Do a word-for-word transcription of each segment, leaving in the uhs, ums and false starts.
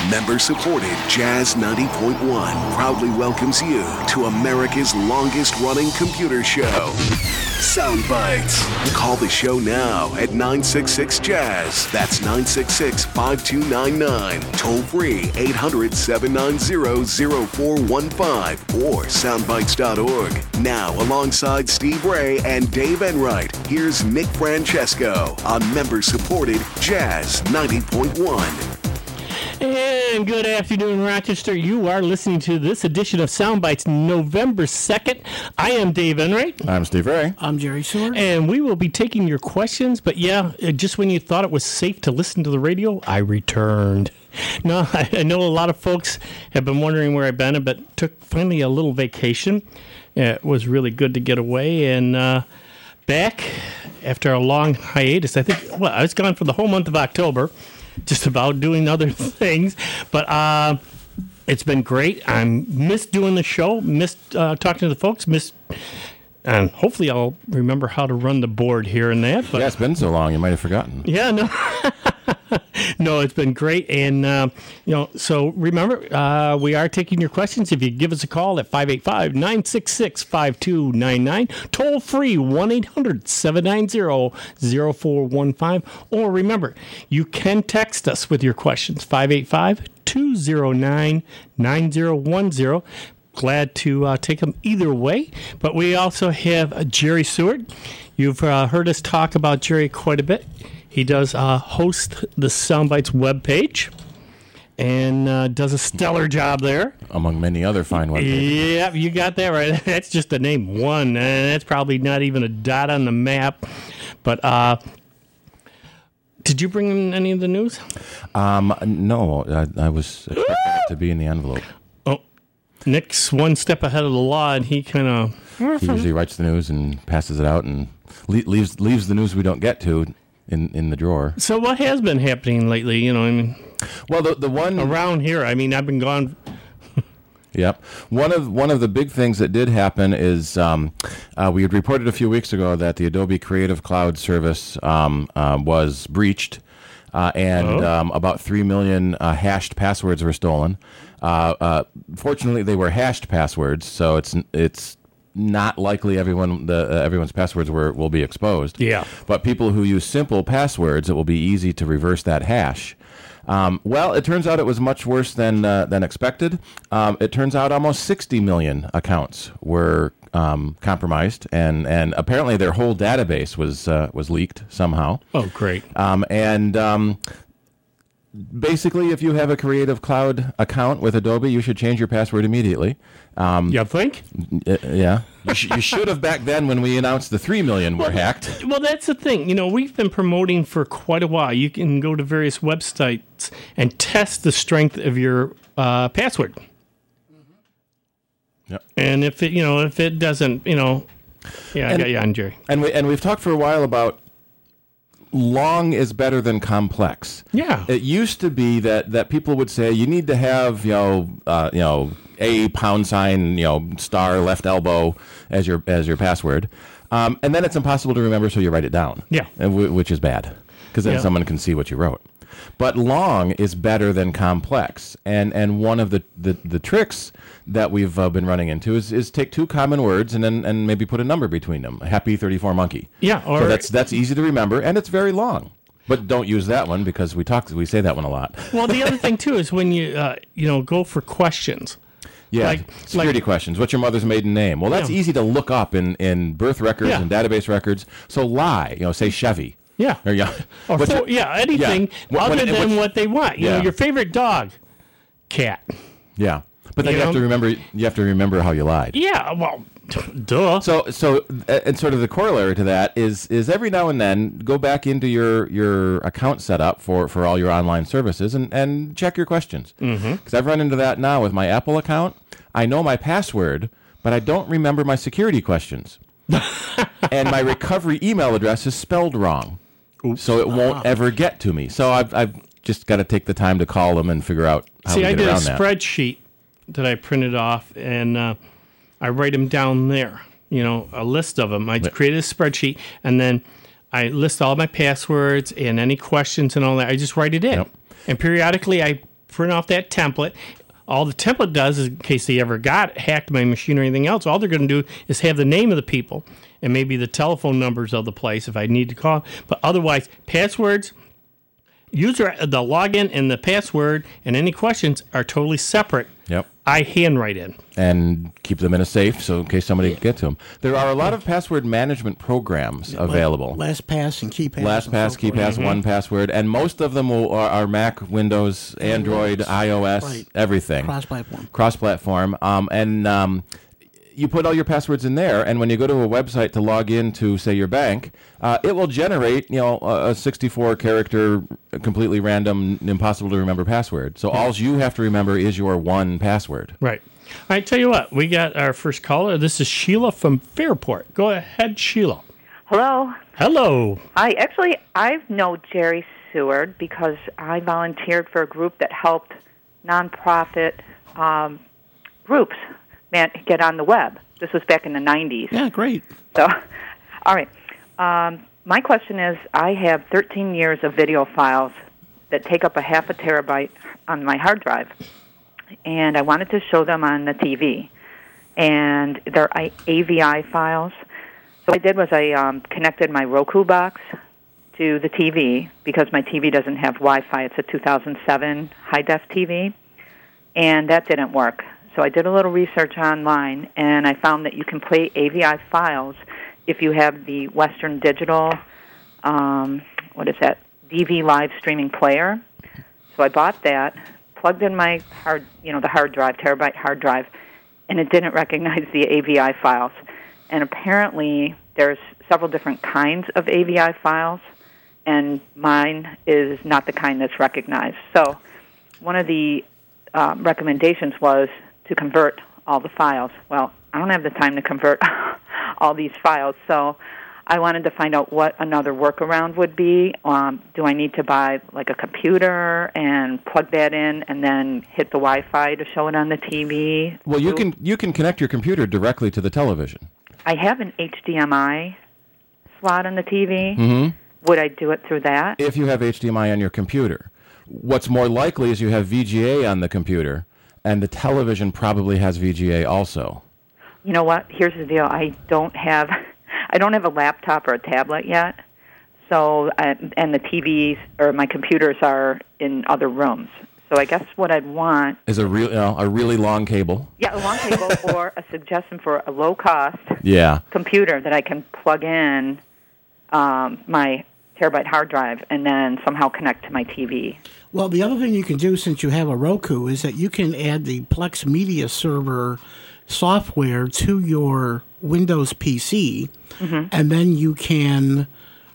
Member-supported Jazz ninety point one proudly welcomes you to America's longest-running computer show, Sound Bites. Call the show now at nine six six Jazz. That's nine six six, five two nine nine. Toll free eight hundred, seven nine zero, zero four one five or soundbites dot org. Now, alongside Steve Ray and Dave Enright, here's Nick Francesco on member-supported Jazz ninety point one. And good afternoon, Rochester. You are listening to this edition of Soundbites, November second. I am Dave Enright. I'm Steve Ray. I'm Jerry Seward. And we will be taking your questions. But yeah, just when you thought it was safe to listen to the radio, I returned. No, I, I know a lot of folks have been wondering where I've been, but took finally a little vacation. It was really good to get away. And uh, back after a long hiatus, I think, well, I was gone for the whole month of October. Just about doing other things, but uh, it's been great. I missed doing the show, missed uh, talking to the folks, missed, and hopefully I'll remember how to run the board here and that. But yeah, it's been so long, you might have forgotten. Yeah, no, no, it's been great, and uh, you know. So remember, uh, we are taking your questions. If you give us a call at five eight five, nine six six, five two nine nine, toll free one eight hundred, seven nine zero, zero four one five, or remember, you can text us with your questions five eight five, two zero nine, nine zero one zero. Glad to uh, take them either way. But we also have uh, Jerry Seward. You've uh, heard us talk about Jerry quite a bit. He does uh, host the Soundbites webpage and uh, does a stellar job there. Among many other fine webpages. Yeah, you got that right. That's just the name one, and that's probably not even a dot on the map. But uh, did you bring in any of the news? Um, no, I, I was expecting it to be in the envelope. Oh, Nick's one step ahead of the law, and he kind of... He usually writes the news and passes it out and le- leaves leaves the news we don't get to in, in the drawer. So what has been happening lately? You know, I mean... Well, the the one... Around here, I mean, I've been gone... Yep. One of one of the big things that did happen is um, uh, we had reported a few weeks ago that the Adobe Creative Cloud service um, uh, was breached, uh, and Oh. um, about three million uh, hashed passwords were stolen. Uh, uh, fortunately, they were hashed passwords, so it's it's not likely everyone the uh, everyone's passwords were will be exposed. Yeah. But people who use simple passwords, it will be easy to reverse that hash. Um, well, it turns out it was much worse than uh, than expected. Um, it turns out almost sixty million accounts were um, compromised, and, and apparently their whole database was uh, was leaked somehow. Oh, great. Um, and um, basically, if you have a Creative Cloud account with Adobe, you should change your password immediately. Um, You think? uh, yeah, you, sh- you should have back then when we announced the three million were hacked. Well, that's the thing. You know, we've been promoting for quite a while. You can go to various websites and test the strength of your uh, password. Yep. And if it, you know, if it doesn't, you know, yeah, I And- got you on, Jerry. And we and we've talked for a while about long is better than complex. Yeah. It used to be that, that people would say you need to have you know uh, you know a pound sign you know star left elbow as your as your password, um, and then it's impossible to remember, so you write it down. Yeah. and w- which is bad because then Yeah. someone can see what you wrote. But long is better than complex, and and one of the, the, the tricks that we've uh, been running into is, is take two common words and then and maybe put a number between them. Happy thirty-four monkey. Yeah, or- so that's that's easy to remember, and it's very long. But don't use that one because we talk we say that one a lot. Well, the other thing too is when you uh, you know go for questions. Yeah, Like- security like- questions. What's your mother's maiden name? Well, that's Yeah. easy to look up in, in birth records Yeah. and database records. So lie. You know, say Chevy. Yeah. Or, yeah. Or What's for, your- yeah, anything When- other when- than what's- what they want. You Yeah. know, your favorite dog, cat. Yeah. But then You you, have know? to remember. You have to remember how you lied. Yeah, well, duh. So, so, uh, and sort of the corollary to that is, is every now and then go back into your, your account setup for, for all your online services and, and check your questions. Because mm-hmm. I've run into that now with my Apple account. I know my password, but I don't remember my security questions. And my recovery email address is spelled wrong. Oops. So it won't ever get to me. So I've, I've just got to take the time to call them and figure out how See, to I get did a around that. spreadsheet that I printed off, and uh, I write them down there. You know, a list of them. I Yeah. created a spreadsheet, and then I list all my passwords and any questions and all that. I just write it in, Yep. and periodically I print off that template. All the template does is, in case they ever got hacked my machine or anything else, all they're going to do is have the name of the people and maybe the telephone numbers of the place if I need to call. But otherwise, passwords, user, the login and the password and any questions are totally separate. Yep. I handwrite in. And keep them in a safe so in case somebody gets to them. There are a lot of password management programs available. LastPass and KeePass. LastPass, so KeePass, mm-hmm. one Password, and most of them will, are, are Mac, Windows, Android, iOS, right. everything. Cross-platform. Cross-platform. Um, and um, you put all your passwords in there, and when you go to a website to log in to, say, your bank, uh, it will generate, you know, a sixty-four character, completely random, impossible to remember password. So all you have to remember is your one password. Right. All right, tell you what, we got our first caller. This is Sheila from Fairport. Go ahead, Sheila. Hello. Hello. Hi. Actually, I know Jerry Seward because I volunteered for a group that helped nonprofit um, groups man, get on the web. This was back in the nineties. Yeah, great. So, all right. Um, my question is, I have thirteen years of video files that take up a half a terabyte on my hard drive, and I wanted to show them on the T V. And they're A V I files. So what I did was I um, connected my Roku box to the T V because my T V doesn't have Wi-Fi. It's a two thousand seven high-def T V, and that didn't work. So I did a little research online, and I found that you can play A V I files if you have the Western Digital, um, what is that, D V live streaming player. So I bought that, plugged in my hard, you know, the hard drive, terabyte hard drive, and it didn't recognize the A V I files. And apparently there's several different kinds of A V I files, and mine is not the kind that's recognized. So one of the um, recommendations was to convert all the files. Well, I don't have the time to convert all these files, so I wanted to find out what another workaround would be. Um, do I need to buy like a computer and plug that in and then hit the Wi-Fi to show it on the T V? Well, you can you can connect your computer directly to the television. I have an H D M I slot on the T V. Mm-hmm. Would I do it through that? If you have H D M I on your computer. What's more likely is you have V G A on the computer, and the television probably has V G A also. You know what? Here's the deal. I don't have, I don't have a laptop or a tablet yet. So, uh, and the T Vs or my computers are in other rooms. So I guess what I'd want is a real, you know, a really long cable. Yeah, a long cable, or a suggestion for a low cost yeah. computer that I can plug in um, my terabyte hard drive and then somehow connect to my T V. Well, the other thing you can do since you have a Roku is that you can add the Plex Media Server software to your Windows P C, mm-hmm. and then you can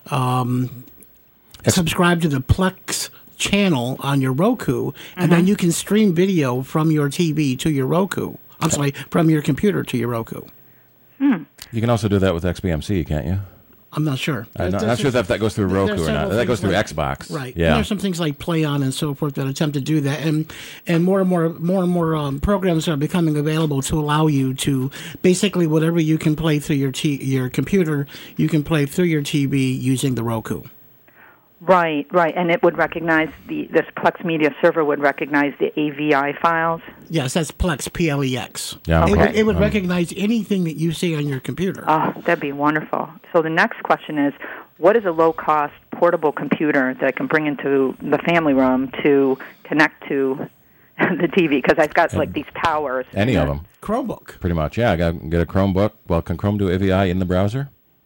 um, subscribe to the Plex channel on your Roku, and mm-hmm. then you can stream video from your T V to your Roku. I'm sorry, from your computer to your Roku. Hmm. You can also do that with X B M C, can't you? I'm not sure. I'm not, not sure if that goes through Roku or not. That goes through like, Xbox. Right. Yeah. And there's some things like Play On and so forth that attempt to do that, and and more and more more and more um, programs are becoming available to allow you to basically whatever you can play through your t- your computer, you can play through your T V using the Roku. Right, right, and it would recognize the this Plex Media Server would recognize the A V I files. Yes, that's Plex, P L E X. Yeah, okay. It would, it would um, recognize anything that you see on your computer. Oh, that'd be wonderful. So the next question is, what is a low-cost portable computer that I can bring into the family room to connect to the T V? Because I've got like these towers. Any of them. Chromebook. Pretty much, yeah. I got get a Chromebook. Well, can Chrome do A V I in the browser?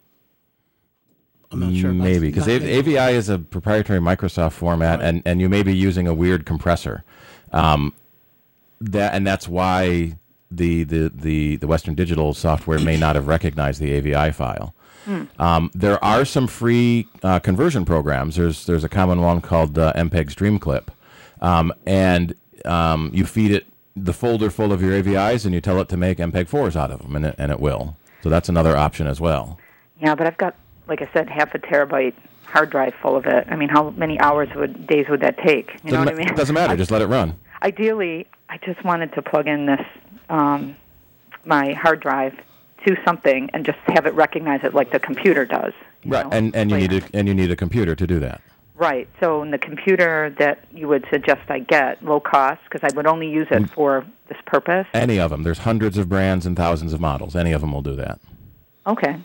I'm not sure. Maybe, because A V I is a proprietary Microsoft format, right. and, and you may be using a weird compressor. Um, that and that's why the, the, the, the Western Digital software may not have recognized the A V I file. Mm. Um, there are some free uh, conversion programs. There's there's a common one called uh, M P E G Streamclip, um, and um, you feed it the folder full of your A V Is, and you tell it to make M P E G fours out of them, and it, and it will. So that's another option as well. Yeah, but I've got, like I said, half a terabyte hard drive full of it. I mean, how many hours would days would that take? You know doesn't what I mean? It doesn't matter. I, just let it run. Ideally, I just wanted to plug in this um, my hard drive to something and just have it recognize it like the computer does. Right, know, and and you later. need a and you need a computer to do that. Right. So in the computer that you would suggest I get, low cost, because I would only use it for this purpose? Any of them. There's hundreds of brands and thousands of models. Any of them will do that. Okay.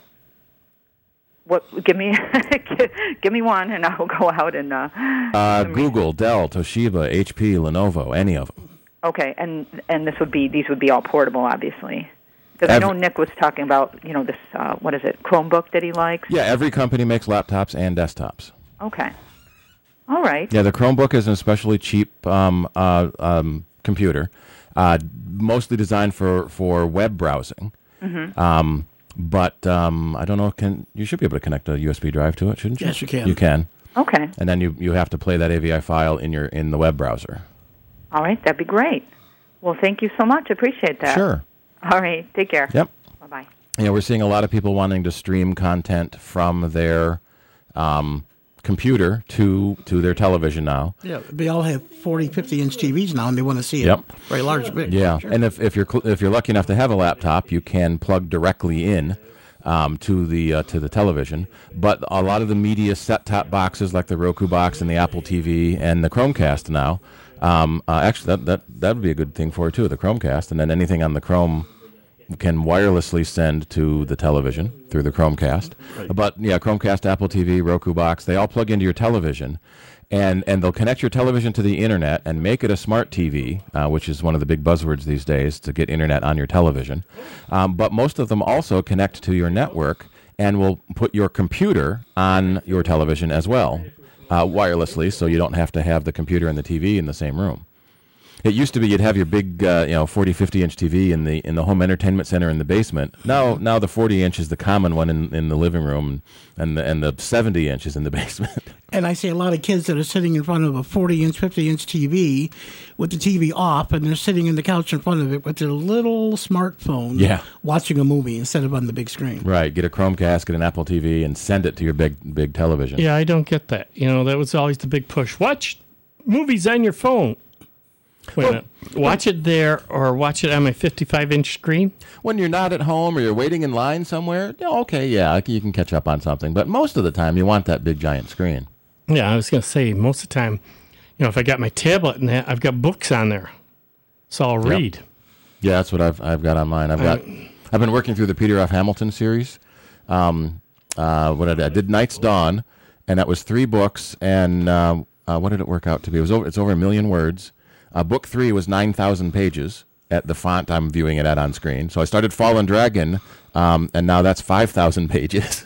What? Give me, give me one, and I'll go out and. Uh, uh, Google, Dell, Toshiba, H P, Lenovo, any of them. Okay, and and this would be these would be all portable, obviously, because I know Nick was talking about you know this uh, what is it Chromebook that he likes. Yeah, every company makes laptops and desktops. Okay. All right. Yeah, the Chromebook is an especially cheap um, uh, um, computer, uh, mostly designed for for web browsing. Mm-hmm. Um, But um, I don't know. Can you should be able to connect a U S B drive to it, shouldn't you? Yes, you can. You can. Okay. And then you, you have to play that A V I file in your in the web browser. All right, that'd be great. Well, thank you so much. Appreciate that. Sure. All right. Take care. Yep. Bye bye. Yeah, we're seeing a lot of people wanting to stream content from their um, computer to to their television now. Yeah, they all have forty, fifty inch T Vs now, and they want to see it Yep. very large, big. Yeah, Sure. and if, if you're cl- if you're lucky enough to have a laptop, you can plug directly in um, to the uh, to the television. But a lot of the media set-top boxes, like the Roku box and the Apple T V and the Chromecast now, um, uh, actually that that that would be a good thing for it too, the Chromecast, and then anything on the Chrome can wirelessly send to the television through the Chromecast. Right. But yeah, Chromecast, Apple T V, Roku box, they all plug into your television. And and they'll connect your television to the internet and make it a smart T V, uh, which is one of the big buzzwords these days, to get internet on your television. Um, but most of them also connect to your network and will put your computer on your television as well, uh, wirelessly, so you don't have to have the computer and the T V in the same room. It used to be you'd have your big, uh, you know, forty, fifty inch T V in the in the home entertainment center in the basement. Now, now the forty inch is the common one in, in the living room, and the and the seventy inch is in the basement. And I see a lot of kids that are sitting in front of a forty inch, fifty inch T V with the T V off, and they're sitting in the couch in front of it with their little smartphone, Yeah. watching a movie instead of on the big screen. Right. Get a Chromecast, get an Apple T V, and send it to your big big television. Yeah, I don't get that. You know, that was always the big push. Watch movies on your phone. Wait a minute. Watch it there or watch it on my fifty-five inch screen. When you're not at home or you're waiting in line somewhere, yeah, okay, yeah, you can catch up on something. But most of the time, you want that big giant screen. Yeah, I was going to say, most of the time, you know, if I got my tablet and that, I've got books on there. So I'll read. Yep. Yeah, that's what I've I've got on mine. I've got I've been working through the Peter F. Hamilton series. Um, uh, what I did, I did Night's Dawn, and that was three books. And uh, uh, what did it work out to be? It was over. It's over a million words. Uh, book three was nine thousand pages at the font I'm viewing it at on screen. So I started Fallen Dragon, um, and now that's five thousand pages.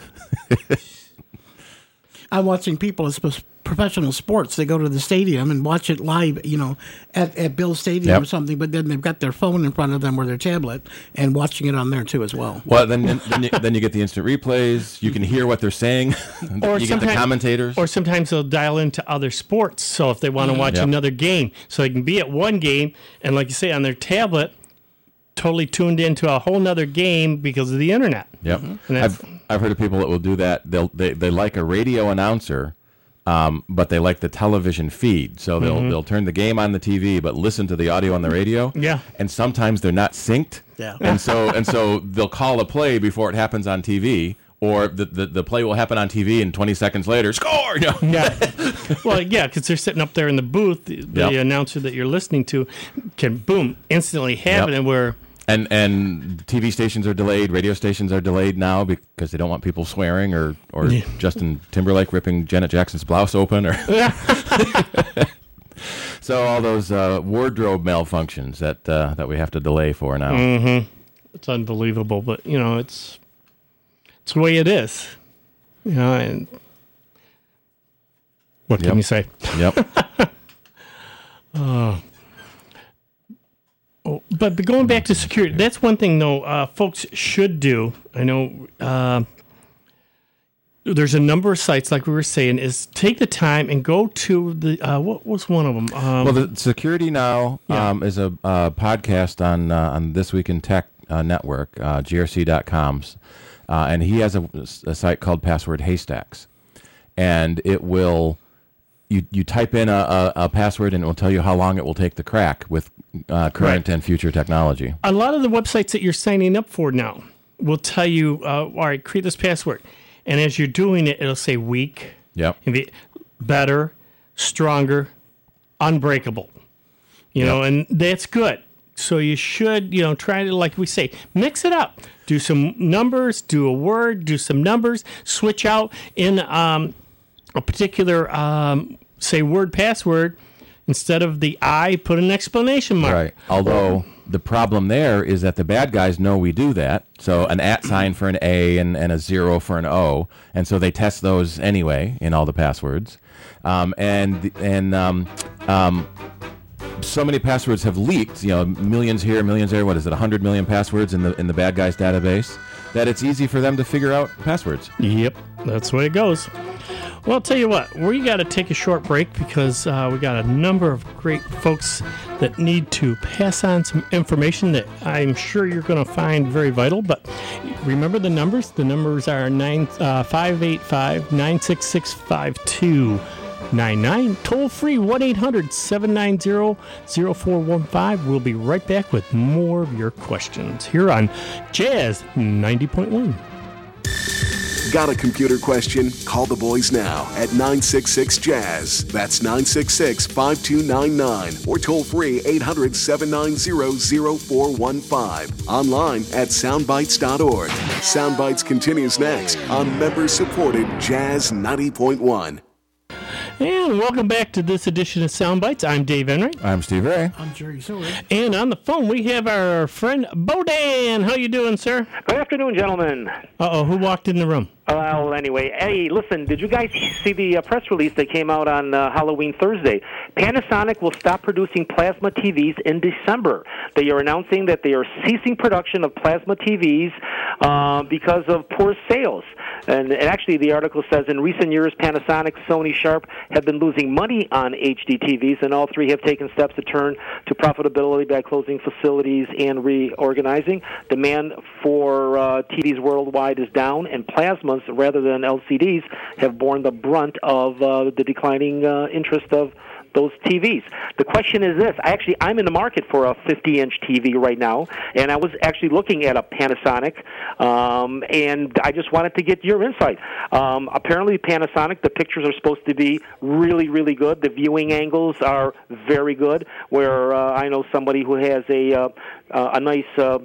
I'm watching people as professional sports. They go to the stadium and watch it live, you know, at, at Bill's Stadium Yep. or something, but then they've got their phone in front of them or their tablet and watching it on there too as well. Well, then then you, then you get the instant replays. You can hear what they're saying. Or you get the sometime- commentators. Or sometimes they'll dial into other sports. So if they want to watch Yep. another game, so they can be at one game and, like you say, on their tablet, totally tuned into a whole nother game because of the internet. Yep. And that's- I've I've heard of people that will do that. They'll they, they like a radio announcer, um, but they like the television feed. So they'll Mm-hmm. they'll turn the game on the T V, but listen to the audio on the radio. Yeah. And sometimes they're not synced. Yeah. And so and so they'll call a play before it happens on T V, or the the, the play will happen on T V, and twenty seconds later, score. You know? Yeah. Well, yeah, because they're sitting up there in the booth. The, the Yep. announcer that you're listening to can, boom, instantly have Yep. it. And where, And and T V stations are delayed, radio stations are delayed now because they don't want people swearing or or Yeah. Justin Timberlake ripping Janet Jackson's blouse open or so all those uh, wardrobe malfunctions that uh, that we have to delay for now. Mm. it's unbelievable. But, you know, it's it's the way it is. You know, and what Yep. can you say? Yep. Oh, but, but going back to security, that's one thing, though, uh, folks should do. I know uh, there's a number of sites, like we were saying, is take the time and go to the, uh, what was one of them? Um, Well, the Security Now Yeah. um, is a uh, podcast on uh, on This Week in Tech uh, network, uh, G R C dot com's, uh, and he has a, a site called Password Haystacks, and it will you you type in a, a, a password and it will tell you how long it will take to crack with uh, current Right. and future technology. a lot of the websites that you're signing up for now will tell you, uh, all right, create this password. And as you're doing it, it'll say week. Yep. And the, better, stronger, unbreakable. You know, and that's good. So you should, you know, try to, like we say, mix it up. Do some numbers, do a word, do some numbers, switch out in um, a particular, um, say, word password. Instead of the I, put an exclamation mark. Right. Although the problem there is that the bad guys know we do that. So an at sign for an A and, and a zero for an O. And so they test those anyway in all the passwords. Um, and, and, um, um, so many passwords have leaked, you know, millions here, millions there. What is it, one hundred million passwords in the in the bad guys database, that it's easy for them to figure out passwords. Yep, that's the way it goes. Well, I'll tell you what, we got to take a short break because uh, we got a number of great folks that need to pass on some information that I'm sure you're going to find very vital. But remember the numbers. The numbers are nine five eight five nine six six five two. nine nine, toll free one eight hundred seven nine zero zero four one five. We'll be right back with more of your questions here on Jazz ninety point one. Got a computer question? Call the boys now at nine six six jazz. That's nine six six five two nine nine or toll free eight hundred seven nine zero zero four one five. Online at soundbites dot org. Soundbites continues next on member-supported Jazz ninety point one. And welcome back to this edition of Soundbites. I'm Dave Enright. I'm Steve Ray. I'm Jerry Silver. And on the phone, we have our friend Bodan. How you doing, sir? Good afternoon, gentlemen. Uh-oh, who walked in the room? Well, anyway, hey, listen, did you guys see the uh, press release that came out on uh, Halloween Thursday? Panasonic will stop producing plasma T Vs in December. They are announcing that they are ceasing production of plasma T Vs uh, because of poor sales. And, and actually, the article says in recent years, Panasonic, Sony, Sharp have been losing money on H D T Vs, and all three have taken steps to turn to profitability by closing facilities and reorganizing. Demand for uh, T Vs worldwide is down, and plasmas, rather than L C Ds, have borne the brunt of uh, the declining uh, interest of those T Vs. The question is this. I actually, I'm in the market for a fifty-inch T V right now, and I was actually looking at a Panasonic, um, and I just wanted to get your insight. Um, apparently, Panasonic, the pictures are supposed to be really, really good. The viewing angles are very good, where uh, I know somebody who has a, uh, uh, a nice... Uh,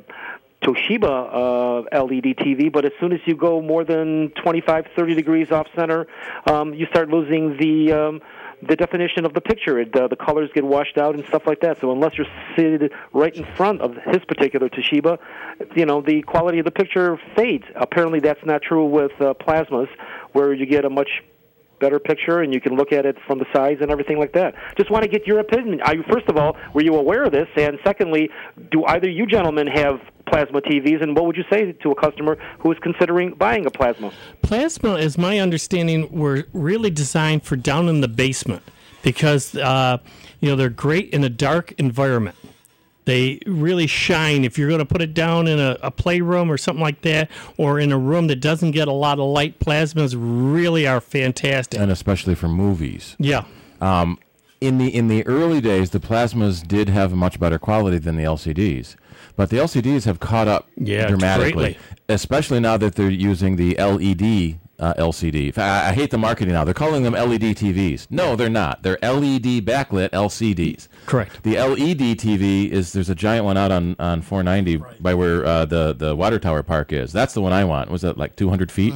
Toshiba uh, L E D T V, but as soon as you go more than twenty-five, thirty degrees off center, um, you start losing the um, the definition of the picture. It, uh, the colors get washed out and stuff like that. So unless you're seated right in front of his particular Toshiba, you know, the quality of the picture fades. Apparently that's not true with uh, plasmas, where you get a much better picture, and you can look at it from the sides and everything like that. Just want to get your opinion. Are you, first of all, were you aware of this? And secondly, do either you gentlemen have plasma T Vs, and what would you say to a customer who is considering buying a plasma? Plasma, is my understanding, were really designed for down in the basement because, uh, you know, they're great in a dark environment. They really shine. If you're going to put it down in a, a playroom or something like that, or in a room that doesn't get a lot of light, plasmas really are fantastic. And especially for movies. Yeah. Um, in the in the early days, the plasmas did have a much better quality than the L C Ds. But the L C Ds have caught up yeah, dramatically, greatly. Especially now that they're using the L E D uh, L C D. I, I hate the marketing now. They're calling them L E D T Vs. No, they're not. They're L E D backlit L C Ds. Correct. The L E D T V is, there's a giant one out on, on four ninety right by where uh, the, the water tower park is. That's the one I want. Was that like two hundred feet?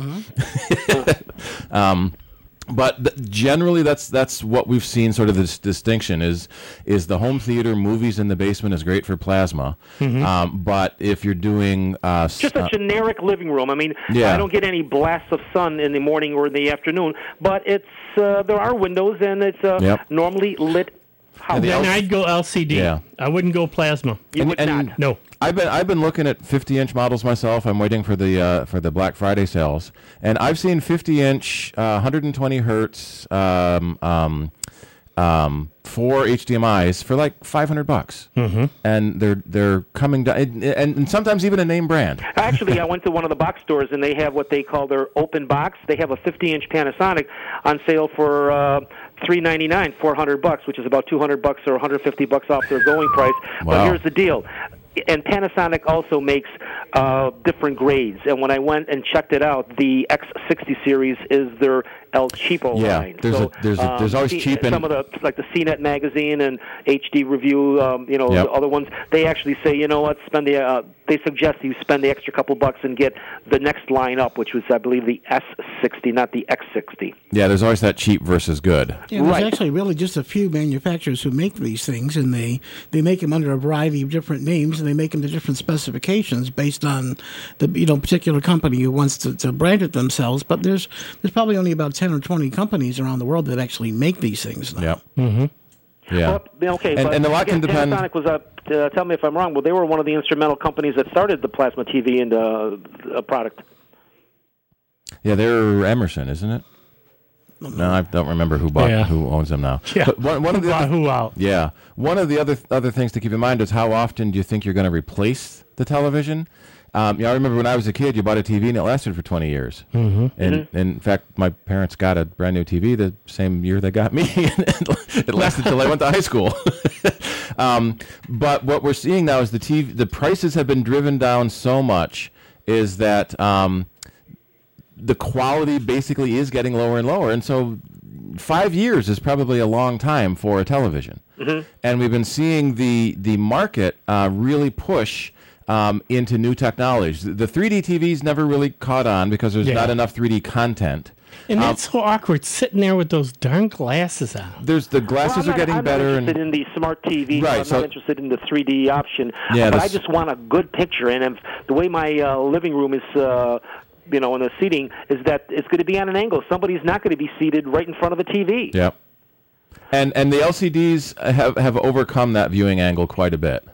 Mm-hmm. um, But th- generally, that's that's what we've seen. Sort of this distinction is is the home theater movies in the basement is great for plasma, mm-hmm. um, but if you're doing uh, just a uh, generic living room, I mean, yeah. I don't get any blasts of sun in the morning or in the afternoon, but it's uh, there are windows and it's a Yep. normally lit house. Then L- I'd go L C D. Yeah. I wouldn't go plasma. You and, would and not. No. I've been I've been looking at fifty inch models myself. I'm waiting for the uh, for the Black Friday sales, and I've seen fifty inch, uh, one hundred twenty hertz, um, um, um, four H D M Is for like five hundred bucks, mm-hmm. and they're they're coming down, and, and sometimes even a name brand. Actually, I went to one of the box stores, and they have what they call their open box. They have a fifty inch Panasonic on sale for uh, three ninety-nine, four hundred bucks, which is about two hundred bucks or one hundred fifty bucks off their going price. Wow. But here's the deal. And Panasonic also makes uh, different grades. And when I went and checked it out, the X sixty series is their El Cheapo Yeah, line. there's so, a- there's a- there's always C- cheap and- some of the like the C net magazine and H D Review, um, you know, Yep. the other ones. They actually say, you know what, spend the. Uh, they suggest you spend the extra couple bucks and get the next line up, which was, I believe, the S sixty, not the X sixty. Yeah, there's always that cheap versus good. Yeah, there's Right. actually really just a few manufacturers who make these things, and they, they make them under a variety of different names, and they make them to different specifications based on the you know particular company who wants to, to brand it themselves. But there's there's probably only about ten or twenty companies around the world that actually make these things now. Yep. Mm-hmm. Yeah. Well, okay, And- but and a lot again, can depend- Panasonic was up. Uh, tell me if I'm wrong. Well, they were one of the instrumental companies that started the plasma T V into uh, a product. Yeah, they're Emerson, isn't it? No, I don't remember who bought Yeah. who owns them now. Yeah. But one, one of the Who, other, who out? yeah, one of the other other things to keep in mind is how often do you think you're going to replace the television? Um, you know, I remember when I was a kid, you bought a T V and it lasted for twenty years. Mm-hmm. And, Mm-hmm. and in fact, my parents got a brand new T V the same year they got me. It lasted till I went to high school. um, but what we're seeing now is the T V, the prices have been driven down so much, is that um, the quality basically is getting lower and lower. And so five years is probably a long time for a television. Mm-hmm. And we've been seeing the, the market uh, really push um, into new technologies. The three D T Vs never really caught on because there's Yeah. not enough three D content. And Um, that's so awkward sitting there with those darn glasses on. There's the glasses Well, I'm are not, getting I'm better. not and interested in the smart T V. Right, I'm so- not interested in the three D option. Yeah, but I that's- just want a good picture. And if the way my uh, living room is, uh, you know, in the seating is that it's going to be on an angle. Somebody's not going to be seated right in front of the T V. Yep. And and the L C Ds have, have overcome that viewing angle quite a bit.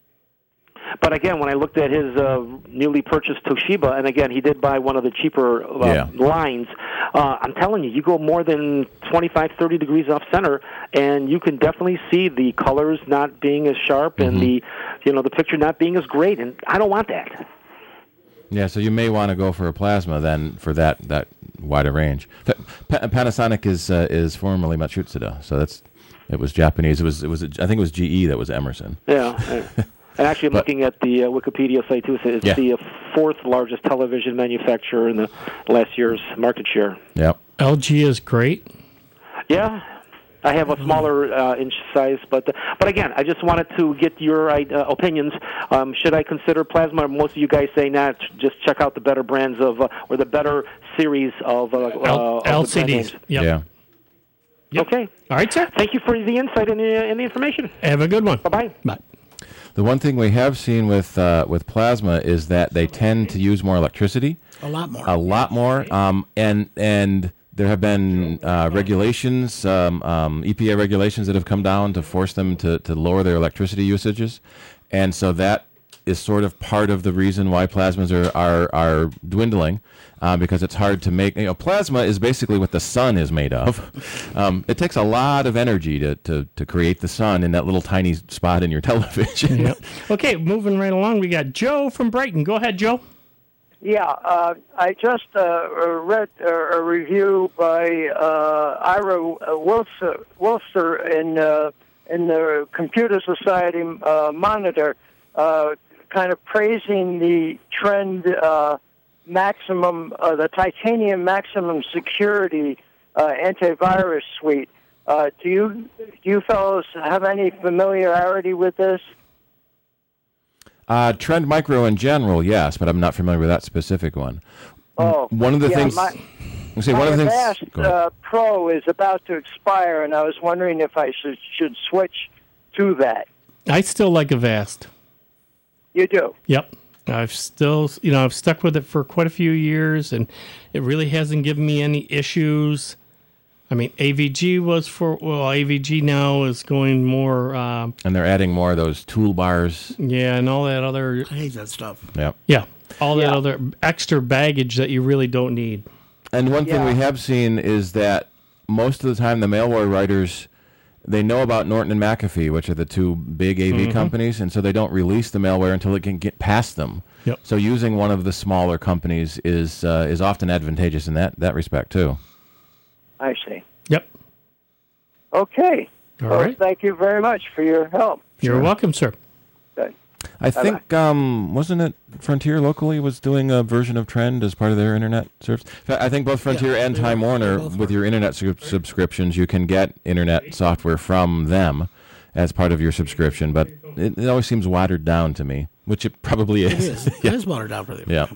But again, when I looked at his uh, newly purchased Toshiba, and again, he did buy one of the cheaper uh, Yeah. lines, uh, I'm telling you, you go more than twenty-five, thirty degrees off center, and you can definitely see the colors not being as sharp Mm-hmm. and the, you know, the picture not being as great, and I don't want that. Yeah, so you may want to go for a plasma then for that, that wider range. Pa- Pa- Panasonic is uh, is formerly Matsushita, so that's it was Japanese. It was it was I think it was G E that was Emerson. Yeah. And actually, I'm But- looking at the uh, Wikipedia site, too. It's Yeah. the uh, fourth largest television manufacturer in the last year's market share. Yep. L G is great. Yeah. I have a smaller uh, inch size, but uh, but again, I just wanted to get your uh, opinions. Um, should I consider plasma? Most of you guys say not. Just check out the better brands of uh, or the better series of, uh, L- uh, of the L C Ds. brand names. Yep. Yeah. Yep. Okay. All right, sir. Thank you for the insight and the, and the information. Have a good one. Bye-bye. Bye. The one thing we have seen with uh, with plasma is that they tend to use more electricity, A lot more. a lot more, um, and and there have been uh, regulations, um, um, E P A regulations that have come down to force them to, to lower their electricity usages, and so that is sort of part of the reason why plasmas are are, are dwindling, uh, because it's hard to make. You know, plasma is basically what the sun is made of. Um, it takes a lot of energy to, to, to create the sun in that little tiny spot in your television. Yep. Okay, moving right along, we got Joe from Brighton. Go ahead, Joe. Yeah, uh, I just uh, read uh, a review by uh, Ira Wilster, Wilster in uh, in the Computer Society uh, Monitor, uh, kind of praising the Trend uh, Maximum, uh, the Titanium Maximum Security uh, antivirus suite. Uh, do you do you fellows have any familiarity with this? Uh, Trend Micro in general, yes, but I'm not familiar with that specific one. Oh, One of the yeah, things. my- I say one My of the things. Avast Go ahead. uh, Pro is about to expire, and I was wondering if I should, should switch to that. I still like Avast. You do? Yep. I've still, you know, I've stuck with it for quite a few years, and it really hasn't given me any issues. I mean, A V G was for, well, A V G now is going more, uh, And they're adding more of those toolbars. yeah, and all that other, I hate that stuff. Yep. yeah, all that Yeah. other extra baggage that you really don't need. And one thing Yeah. we have seen is that most of the time the malware writers, they know about Norton and McAfee, which are the two big A V Mm-hmm. companies, and so they don't release the malware until it can get past them. Yep. So using one of the smaller companies is uh, is often advantageous in that, that respect too. I see. Yep. Okay. All well, right. Thank you very much for your help. You're welcome, sir. Good. I think, um, wasn't it Frontier locally was doing a version of Trend as part of their internet service? I think both Frontier Yeah, and they Time were- Warner, they both with were. your internet sub- subscriptions, you can get internet software from them as part of your subscription, but it, it always seems watered down to me, which it probably It is. is. It is watered down for them. Yeah.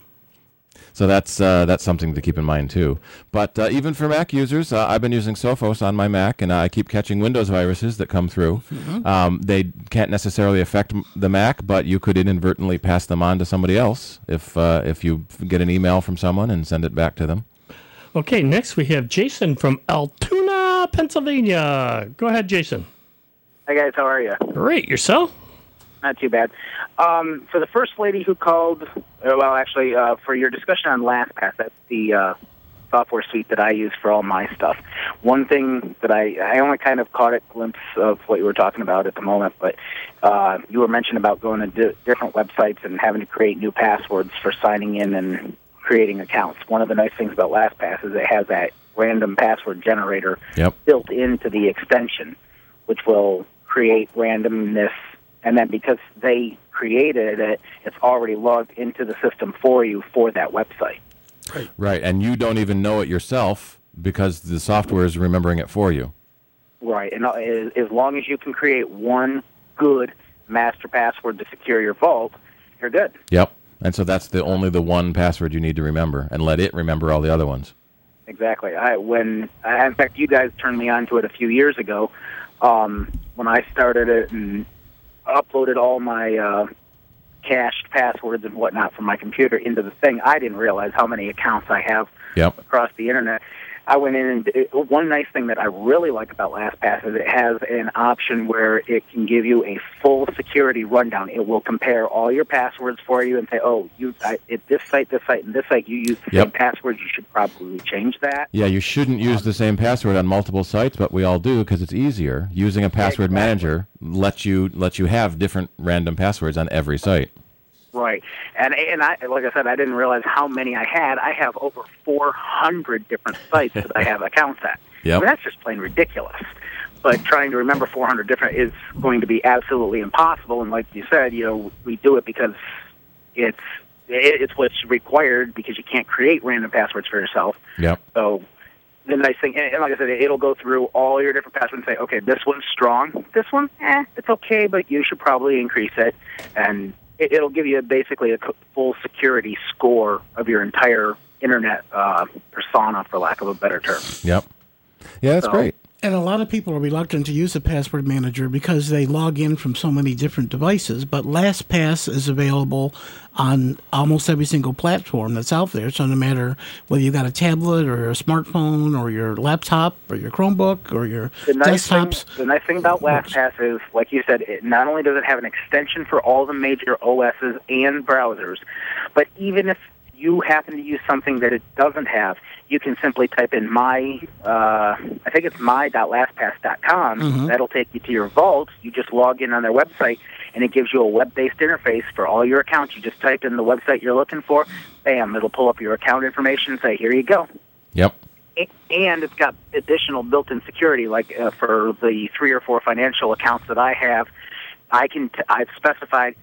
So that's uh, that's something to keep in mind too. But uh, even for Mac users, uh, I've been using Sophos on my Mac, and I keep catching Windows viruses that come through. Mm-hmm. Um, they can't necessarily affect m- the Mac, but you could inadvertently pass them on to somebody else if uh, if you f- get an email from someone and send it back to them. Okay, next we have Jason from Altoona, Pennsylvania. Go ahead, Jason. Hi, guys. How are you? Great. Yourself? Not too bad. Um, for the first lady who called, uh, well, actually, uh, for your discussion on LastPass, that's the uh, software suite that I use for all my stuff. One thing that I, I only kind of caught a glimpse of what you were talking about at the moment, but uh, you were mentioning about going to di- different websites and having to create new passwords for signing in and creating accounts. One of the nice things about LastPass is it has that random password generator Yep. built into the extension, which will create randomness. And then because they created it, it's already logged into the system for you for that website. Right, and you don't even know it yourself because the software is remembering it for you. Right. And uh, as as long as you can create one good master password to secure your vault, you're good. Yep. And so that's the only the one password you need to remember, and let it remember all the other ones. Exactly. I when I, in fact, you guys turned me on to it a few years ago. Um, when I started it and uploaded all my uh, cached passwords and whatnot from my computer into the thing, I didn't realize how many accounts I have Yep. across the internet. I went in and it, one nice thing that I really like about LastPass is it has an option where it can give you a full security rundown. It will compare all your passwords for you and say, "Oh, you I, at this site, this site, and this site, you use the Yep. same password. You should probably change that." Yeah, you shouldn't use the same password on multiple sites, but we all do because it's easier. Using a password Exactly. manager lets you lets you have different random passwords on every site. Right, and and I like I said, I didn't realize how many I had. I have over four hundred different sites that I have accounts at. Yep. I mean, that's just plain ridiculous. But trying to remember four hundred different is going to be absolutely impossible. And like you said, you know, we do it because it's it, it's what's required because you can't create random passwords for yourself. Yep. So the nice thing, and and like I said, it'll go through all your different passwords and say, okay, this one's strong. This one, eh, it's okay, but you should probably increase it. And it, it'll give you basically a co- full security score of your entire internet uh, persona, for lack of a better term. Yep. Yeah, that's So- great. And a lot of people are reluctant to use a password manager because they log in from so many different devices. But LastPass is available on almost every single platform that's out there. So no matter whether you got a tablet or a smartphone or your laptop or your Chromebook or your The nice, thing, desktops. the nice thing about LastPass is, like you said, it not only does it have an extension for all the major O Ss and browsers, but even if you happen to use something that it doesn't have, you can simply type in my, uh, I think it's my dot lastpass dot com. Mm-hmm. That'll take you to your vault. You just log in on their website, and it gives you a web-based interface for all your accounts. You just type in the website you're looking for. Bam, it'll pull up your account information and say, here you go. Yep. A- And it's got additional built-in security, like uh, for the three or four financial accounts that I have, I can t- I've specified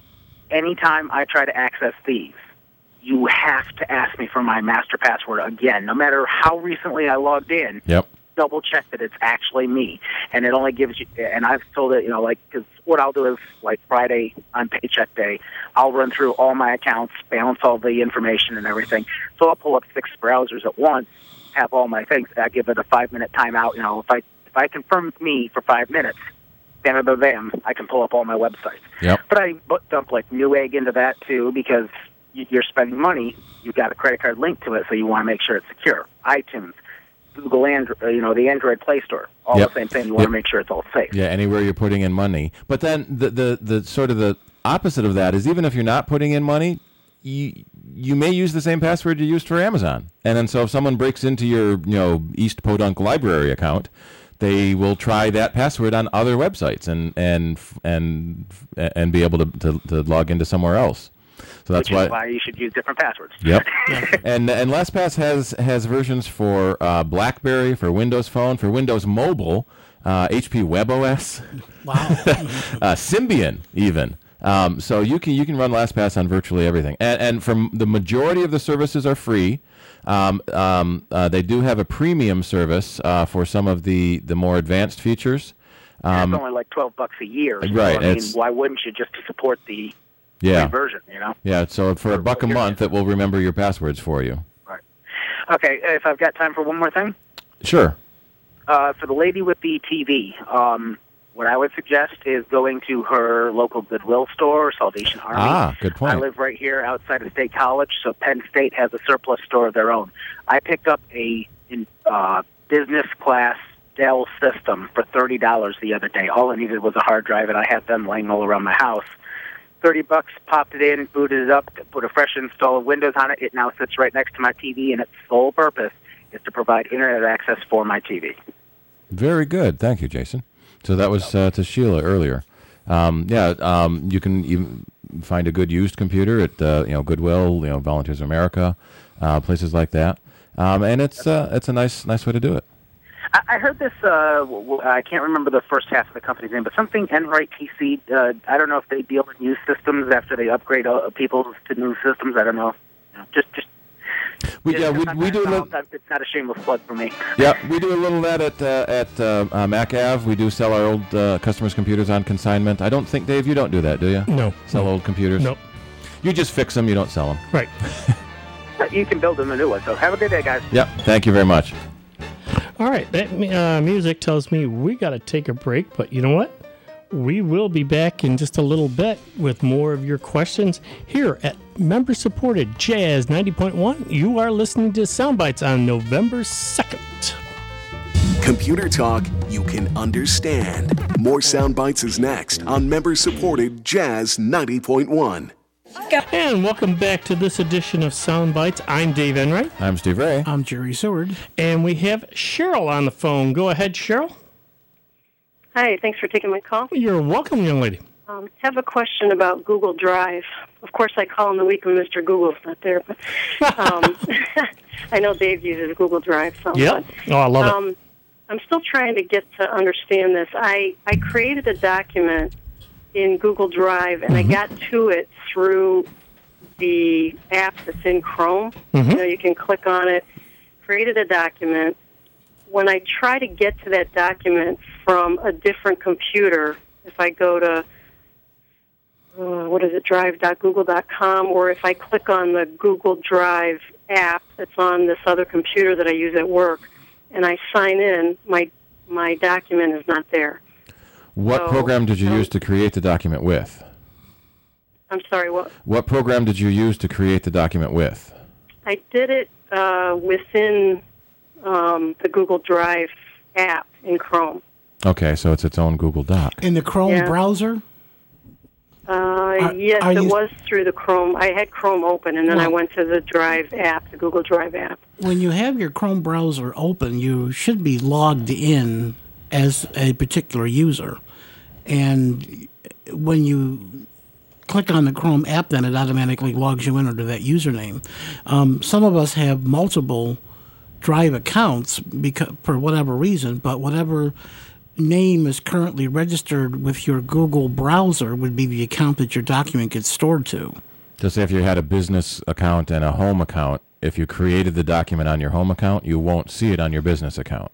anytime I try to access these, you have to ask me for my master password again. No matter how recently I logged in, Yep. double check that it's actually me. And it only gives you, and I've told it, you know, like, because what I'll do is, like, Friday on paycheck day, I'll run through all my accounts, balance all the information and everything. So I'll pull up six browsers at once, have all my things. I give it a five-minute timeout. You know, if I if I confirm it's me for five minutes, bam, bam, bam, I can pull up all my websites. Yep. But I bu- dump, like, Newegg into that, too, because y- you're spending money. You've got a credit card linked to it, so you want to make sure it's secure. iTunes, Google Android, you know, the Android Play Store, all Yep. the same thing. You want Yep. to make sure it's all safe. Yeah, anywhere you're putting in money. But then the, the, the sort of the opposite of that is even if you're not putting in money, you you may use the same password you used for Amazon. And then so if someone breaks into your, you know, East Podunk Library account, they will try that password on other websites and and and and be able to, to, to log into somewhere else. So that's Which why is why you should use different passwords. Yep. and and LastPass has has versions for uh, BlackBerry, for Windows Phone, for Windows Mobile, uh, H P WebOS, Wow. uh, Symbian even. Um, so you can you can run LastPass on virtually everything, and and from the majority of the services are free. Um, um, uh, they do have a premium service uh, for some of the, the more advanced features. Um, it's only like twelve bucks a year. So, right. I mean, why wouldn't you just support the yeah. free version? You know. Yeah. So for a buck a month, it will remember your passwords for you. Right. Okay. If I've got time for one more thing. Sure. Uh, for the lady with the T V, um, what I would suggest is going to her local Goodwill store or Salvation Army. Ah, good point. I live right here outside of State College, so Penn State has a surplus store of their own. I picked up a in, uh, business class Dell system for thirty dollars the other day. All I needed was a hard drive, and I had them laying all around my house. thirty bucks, popped it in, booted it up, put a fresh install of Windows on it. It now sits right next to my T V, and its sole purpose is to provide internet access for my T V. Very good. Thank you, Jason. So that was uh, to Sheila earlier. Um, yeah, um, you can even find a good used computer at uh, you know Goodwill, you know Volunteers of America, uh, places like that, um, and it's uh, it's a nice nice way to do it. I, I heard this. Uh, w- w- I can't remember the first half of the company's name, but something Enright P C. Uh, I don't know if they deal in used systems after they upgrade uh, people to new systems. I don't know. You know just just. We, yeah, we, we do a little. It's not a shameless plug for me. Yeah, we do a little of that at uh, at uh, uh, Mac Ave. We do sell our old uh, customers' computers on consignment. I don't think, Dave, you don't do that, do you? No. Sell no. old computers? Nope. You just fix them. You don't sell them. Right. You can build them a new one. So have a good day, guys. Yep. Thank you very much. All right. That uh, music tells me we got to take a break, but you know what? We will be back in just a little bit with more of your questions here at member-supported Jazz ninety point one. You are listening to Soundbites on November second. Computer talk you can understand. More Soundbites is next on member-supported Jazz ninety point one. And welcome back to this edition of Soundbites. I'm Dave Enright. I'm Steve Ray. I'm Jerry Seward. And we have Cheryl on the phone. Go ahead, Cheryl. Hi, thanks for taking my call. You're welcome, young lady. Um, have a question about Google Drive. Of course, I call in the week when Mister Google's not there, but um, I know Dave uses Google Drive. So, yep. But, oh, I love um, it. I'm still trying to get to understand this. I, I created a document in Google Drive, and mm-hmm. I got to it through the app that's in Chrome. Mm-hmm. You know, you can click on it, created a document. When I try to get to that document from a different computer, if I go to, uh, what is it, drive dot google dot com, or if I click on the Google Drive app that's on this other computer that I use at work, and I sign in, my my document is not there. What so, program did you um, use to create the document with? I'm sorry, what? What program did you use to create the document with? I did it uh, within um, the Google Drive app in Chrome. Okay, so it's its own Google Doc. In the Chrome Yeah. browser? Uh, Are- yes, are it you- was through the Chrome. I had Chrome open, and then I Well- went to the Drive app, the Google Drive app. When you have your Chrome browser open, you should be logged in as a particular user. And when you click on the Chrome app, then it automatically logs you in under that username. Um, some of us have multiple Drive accounts because, for whatever reason, but whatever name is currently registered with your Google browser would be the account that your document gets stored to. Just say if you had a business account and a home account, if you created the document on your home account, you won't see it on your business account.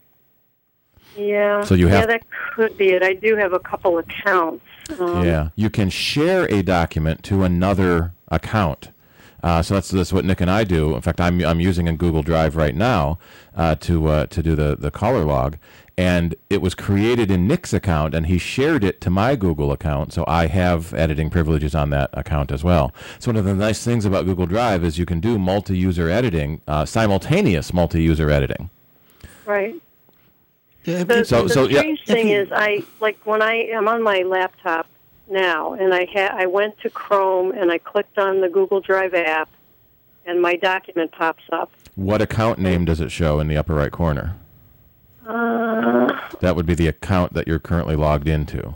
Yeah, So you have- yeah, that could be it. I do have a couple accounts. Um, Yeah, you can share a document to another account. Uh, so that's that's what Nick and I do. In fact, I'm I'm using a Google Drive right now uh, to uh, to do the the caller log, and it was created in Nick's account, and he shared it to my Google account. So I have editing privileges on that account as well. So one of the nice things about Google Drive is you can do multi-user editing, uh, simultaneous multi-user editing. Right. Yeah, The, So- the so, yeah. strange thing If you- is, I like when I am on my laptop now, and I ha- I went to Chrome and I clicked on the Google Drive app, and my document pops up. What account name does it show in the upper right corner? Uh, That would be the account that you're currently logged into.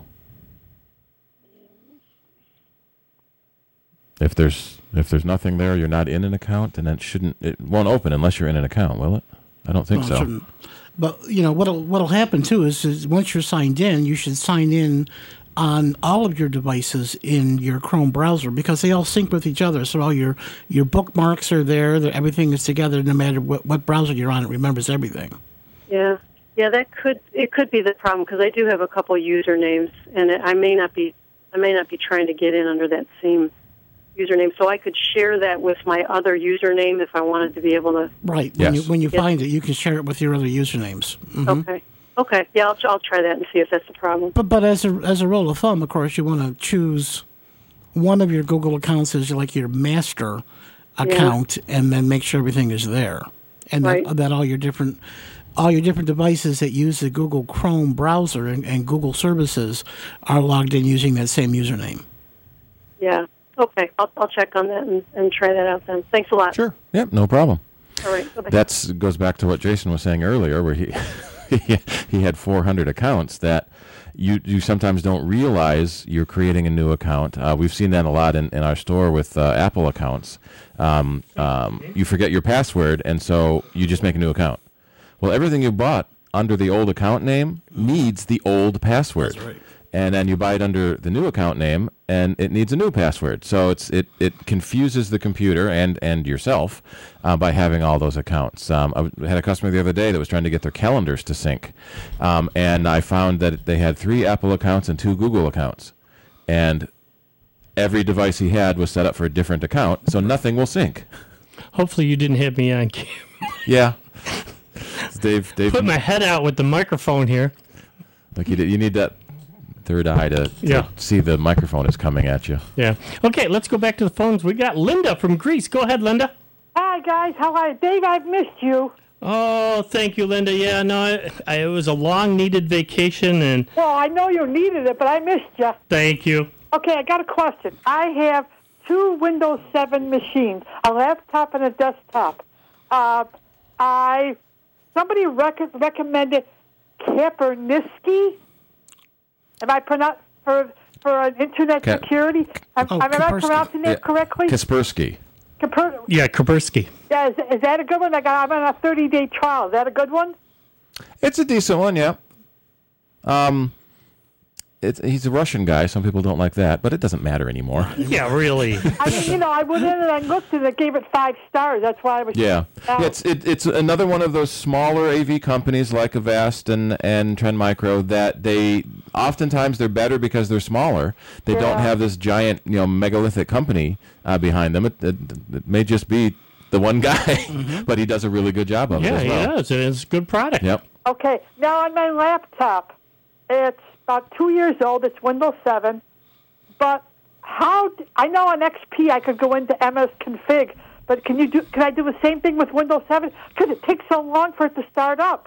If there's if there's nothing there, you're not in an account, and it shouldn't it won't open unless you're in an account, will it? I don't think Well, so. shouldn't. But you know what'll what'll happen too is, is once you're signed in, you should sign in on all of your devices in your Chrome browser because they all sync with each other. So all your, your bookmarks are there. Everything is together. No matter what, what browser you're on, it remembers everything. Yeah. Yeah, that could it could be the problem because I do have a couple usernames, and I may not be I may not be trying to get in under that same username. So I could share that with my other username if I wanted to be able to. Right. Yes. When you when you Yes. find it, you can share it with your other usernames. Mhm. Okay. Okay. Yeah, I'll I'll try that and see if that's the problem. But but as a as a rule of thumb, of course, you want to choose one of your Google accounts as like your master account, and then make sure everything is there, and Right. that, that all your different all your different devices that use the Google Chrome browser and, and Google services are logged in using that same username. Yeah. Okay. I'll I'll check on that and, and try that out then. Thanks a lot. Sure. Yep, no problem. All right. Bye-bye. That's goes back to what Jason was saying earlier, where he he, he had four hundred accounts that you you sometimes don't realize you're creating a new account. Uh, we've seen that a lot in, in our store with uh, Apple accounts. Um, um, you forget your password, and so you just make a new account. Well, everything you bought under the old account name needs the old password. That's right. And then you buy it under the new account name, and it needs a new password. So it's it, it confuses the computer and, and yourself uh, by having all those accounts. Um, I had a customer the other day that was trying to get their calendars to sync, um, and I found that they had three Apple accounts and two Google accounts, and every device he had was set up for a different account, so nothing will sync. Hopefully you didn't hit me on camera. Yeah, Dave. Dave, Put my head out with the microphone here. like you, did, you need that third eye to, to Yeah. see the microphone is coming at you. Yeah. Okay, let's go back to the phones. We got Linda from Greece. Go ahead, Linda. Hi, guys. How are you? Dave, I've missed you. Oh, thank you, Linda. Yeah, no, I, I, it was a long-needed vacation, and Well, I know you needed it, but I missed you. thank you. Okay, I got a question. I have two Windows seven machines, a laptop and a desktop. Uh, I somebody rec- recommended Kaperniski. Am I pronounce for for an internet Ka- security? Am, Oh, am I Kaspersky. pronouncing that correctly? Kaspersky. Kaper- Yeah, Kaspersky. yeah, is, is that a good one? I got, I'm on a thirty-day trial. Is that a good one? It's a decent one, yeah. Um, it's, he's a Russian guy. Some people don't like that, but it doesn't matter anymore. Yeah, really. I mean, you know, I went in and I looked and it gave it five stars. That's why I was. Yeah, Uh, yeah it's it, it's another one of those smaller A V companies like Avast and and Trend Micro that they oftentimes they're better because they're smaller. They don't Yeah. have this giant you know megalithic company uh, behind them. It, it, it may just be the one guy, but he does a really good job of it Yeah, as well. yeah, it's, it's a good product. Yep. Okay, now on my laptop, it's about two years old. It's Windows seven, but how? d- I know on X P I could go into M S Config, but can you do? Can I do the same thing with Windows seven? Because it takes so long for it to start up.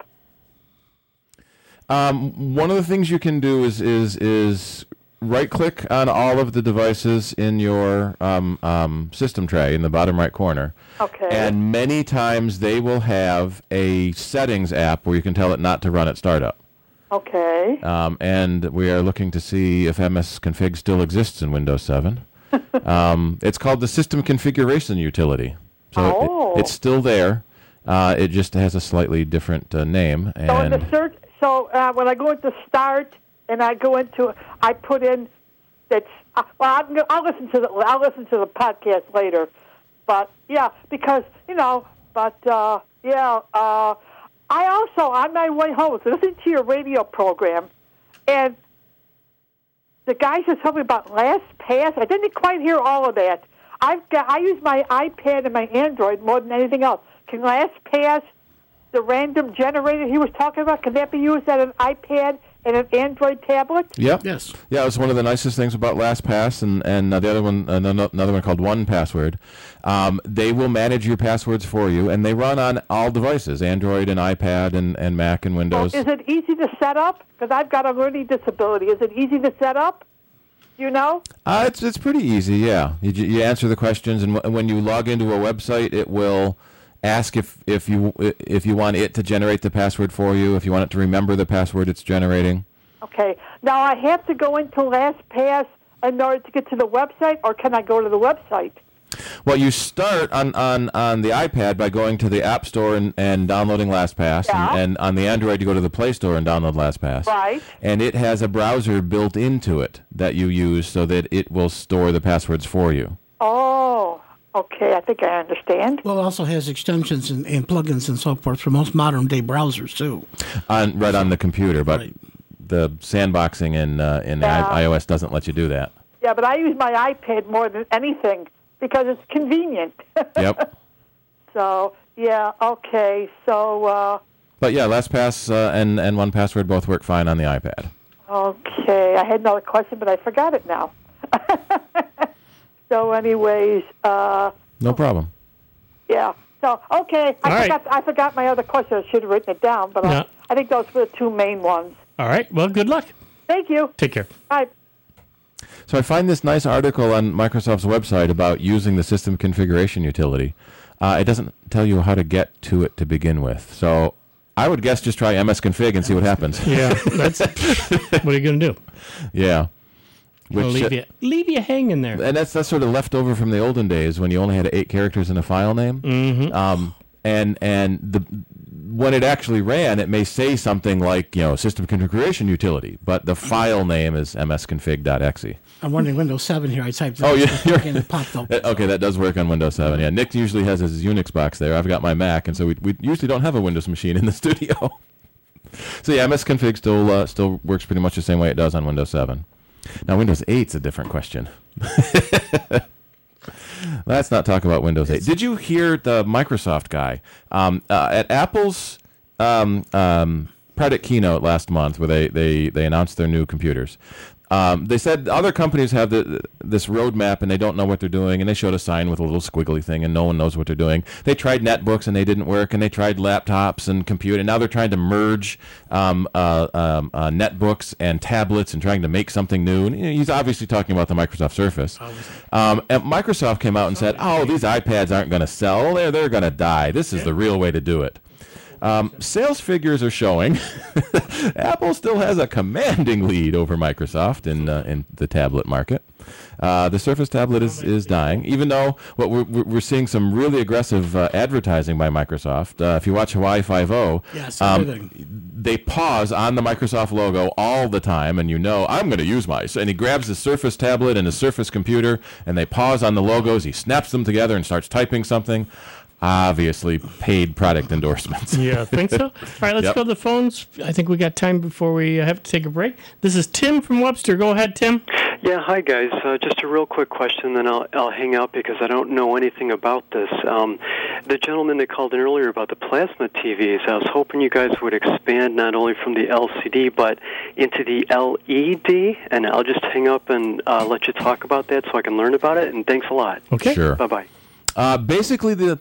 Um, one of the things you can do is is is right click on all of the devices in your um, um, system tray in the bottom right corner. Okay. And many times they will have a settings app where you can tell it not to run at startup. Okay. Um, and we are looking to see if M S Config still exists in Windows seven. um, it's called the System Configuration Utility. So it- Oh. it's still there. Uh, it just has a slightly different uh, name. And So in the search, so uh, when I go into Start and I go into, I put in that's. Uh, well, I'll, I'll listen to the I'll listen to the podcast later, but yeah, because you know, but uh, yeah, uh, I also on my way home was listening to your radio program, and the guys are talking about LastPass. I didn't quite hear all of that. I've got I use my iPad and my Android more than anything else. Can LastPass, the random generator he was talking about, can that be used at an iPad and an Android tablet? Yep. Yes. Yeah, it was one of the nicest things about LastPass, and and uh, the other one, uh, ano- another one called one password. Um, they will manage your passwords for you, and they run on all devices: Android and iPad and, and Mac and Windows. Is it easy to set up? Because I've got a learning disability. Is it easy to set up? You know? Uh, it's it's pretty easy. Yeah, you j- you answer the questions, and w- when you log into a website, it will ask if if you if you want it to generate the password for you, if you want it to remember the password it's generating. Okay. Now I have to go into LastPass in order to get to the website, or can I go to the website? Well, you start on, on, on the iPad by going to the App Store and, and downloading LastPass. Yeah. And, and on the Android, you go to the Play Store and download LastPass. Right. And it has a browser built into it that you use so that it will store the passwords for you. Oh, okay. I think I understand. Well, it also has extensions and, and plugins and so forth for most modern-day browsers, too. On, right on the computer, but Right. the sandboxing in, uh, in Yeah. I- iOS doesn't let you do that. Yeah, but I use my iPad more than anything because it's convenient. Yep. So, yeah, okay. So, uh, But yeah, LastPass uh, and, and one Password both work fine on the iPad. okay. I had another question, but I forgot it now. So, anyways, uh, No problem. yeah. So, okay. I All right. forgot. I forgot my other question. I should have written it down, but No. I, I think those were the two main ones. All right. Well, good luck. Thank you. Take care. Bye. So I find this nice article on Microsoft's website about using the system configuration utility. Uh, it doesn't tell you how to get to it to begin with. So I would guess just try msconfig and see what happens. Yeah, that's what are you going to do? Yeah. We'll leave uh, you leave you hanging there. And that's that's sort of left over from the olden days when you only had eight characters in a file name. Mm-hmm. Um, and and the when it actually ran, it may say something like, you know, system configuration utility, but the file name is msconfig.exe. I'm running Windows seven here. I typed Oh, that yeah, and it popped up. Okay, that does work on Windows seven. Yeah, Nick usually has his Unix box there. I've got my Mac, and so we, we usually don't have a Windows machine in the studio. So yeah, msconfig still uh, still works pretty much the same way it does on Windows seven. Now, Windows eight's a different question. Let's not talk about Windows eight. Did you hear the Microsoft guy um, uh, at Apple's um, um, product keynote last month, where they, they, they announced their new computers? Um, they said other companies have the, this roadmap and they don't know what they're doing, and they showed a sign with a little squiggly thing, and no one knows what they're doing. They tried netbooks and they didn't work, and they tried laptops and compute, and now they're trying to merge um, uh, um, uh, netbooks and tablets and trying to make something new. And, you know, he's obviously talking about the Microsoft Surface. Um, and Microsoft came out and said, "Oh, these iPads aren't going to sell. They're they're going to die. This is the real way to do it." Um, sales figures are showing Apple still has a commanding lead over Microsoft in uh, in the tablet market. Uh, the Surface tablet is, is dying, even though what we're, we're seeing some really aggressive uh, advertising by Microsoft. Uh, if you watch Hawaii Five-O, Yes, um, everything. they pause on the Microsoft logo all the time, and you know, I'm going to use my... And he grabs his Surface tablet and his Surface computer, and they pause on the logos. He snaps them together and starts typing something. Obviously paid product endorsements. Yeah, think so? All right, let's Yep. go to the phones. I think we got time before we uh, have to take a break. This is Tim from Webster. Go ahead, Tim. Yeah, hi guys. Uh, just a real quick question, then I'll I'll hang out because I don't know anything about this. Um, the gentleman that called in earlier about the plasma T Vs, I was hoping you guys would expand not only from the L C D but into the L E D, and I'll just hang up and uh, let you talk about that so I can learn about it. And thanks a lot. Okay. Sure. Bye bye. Uh, basically, the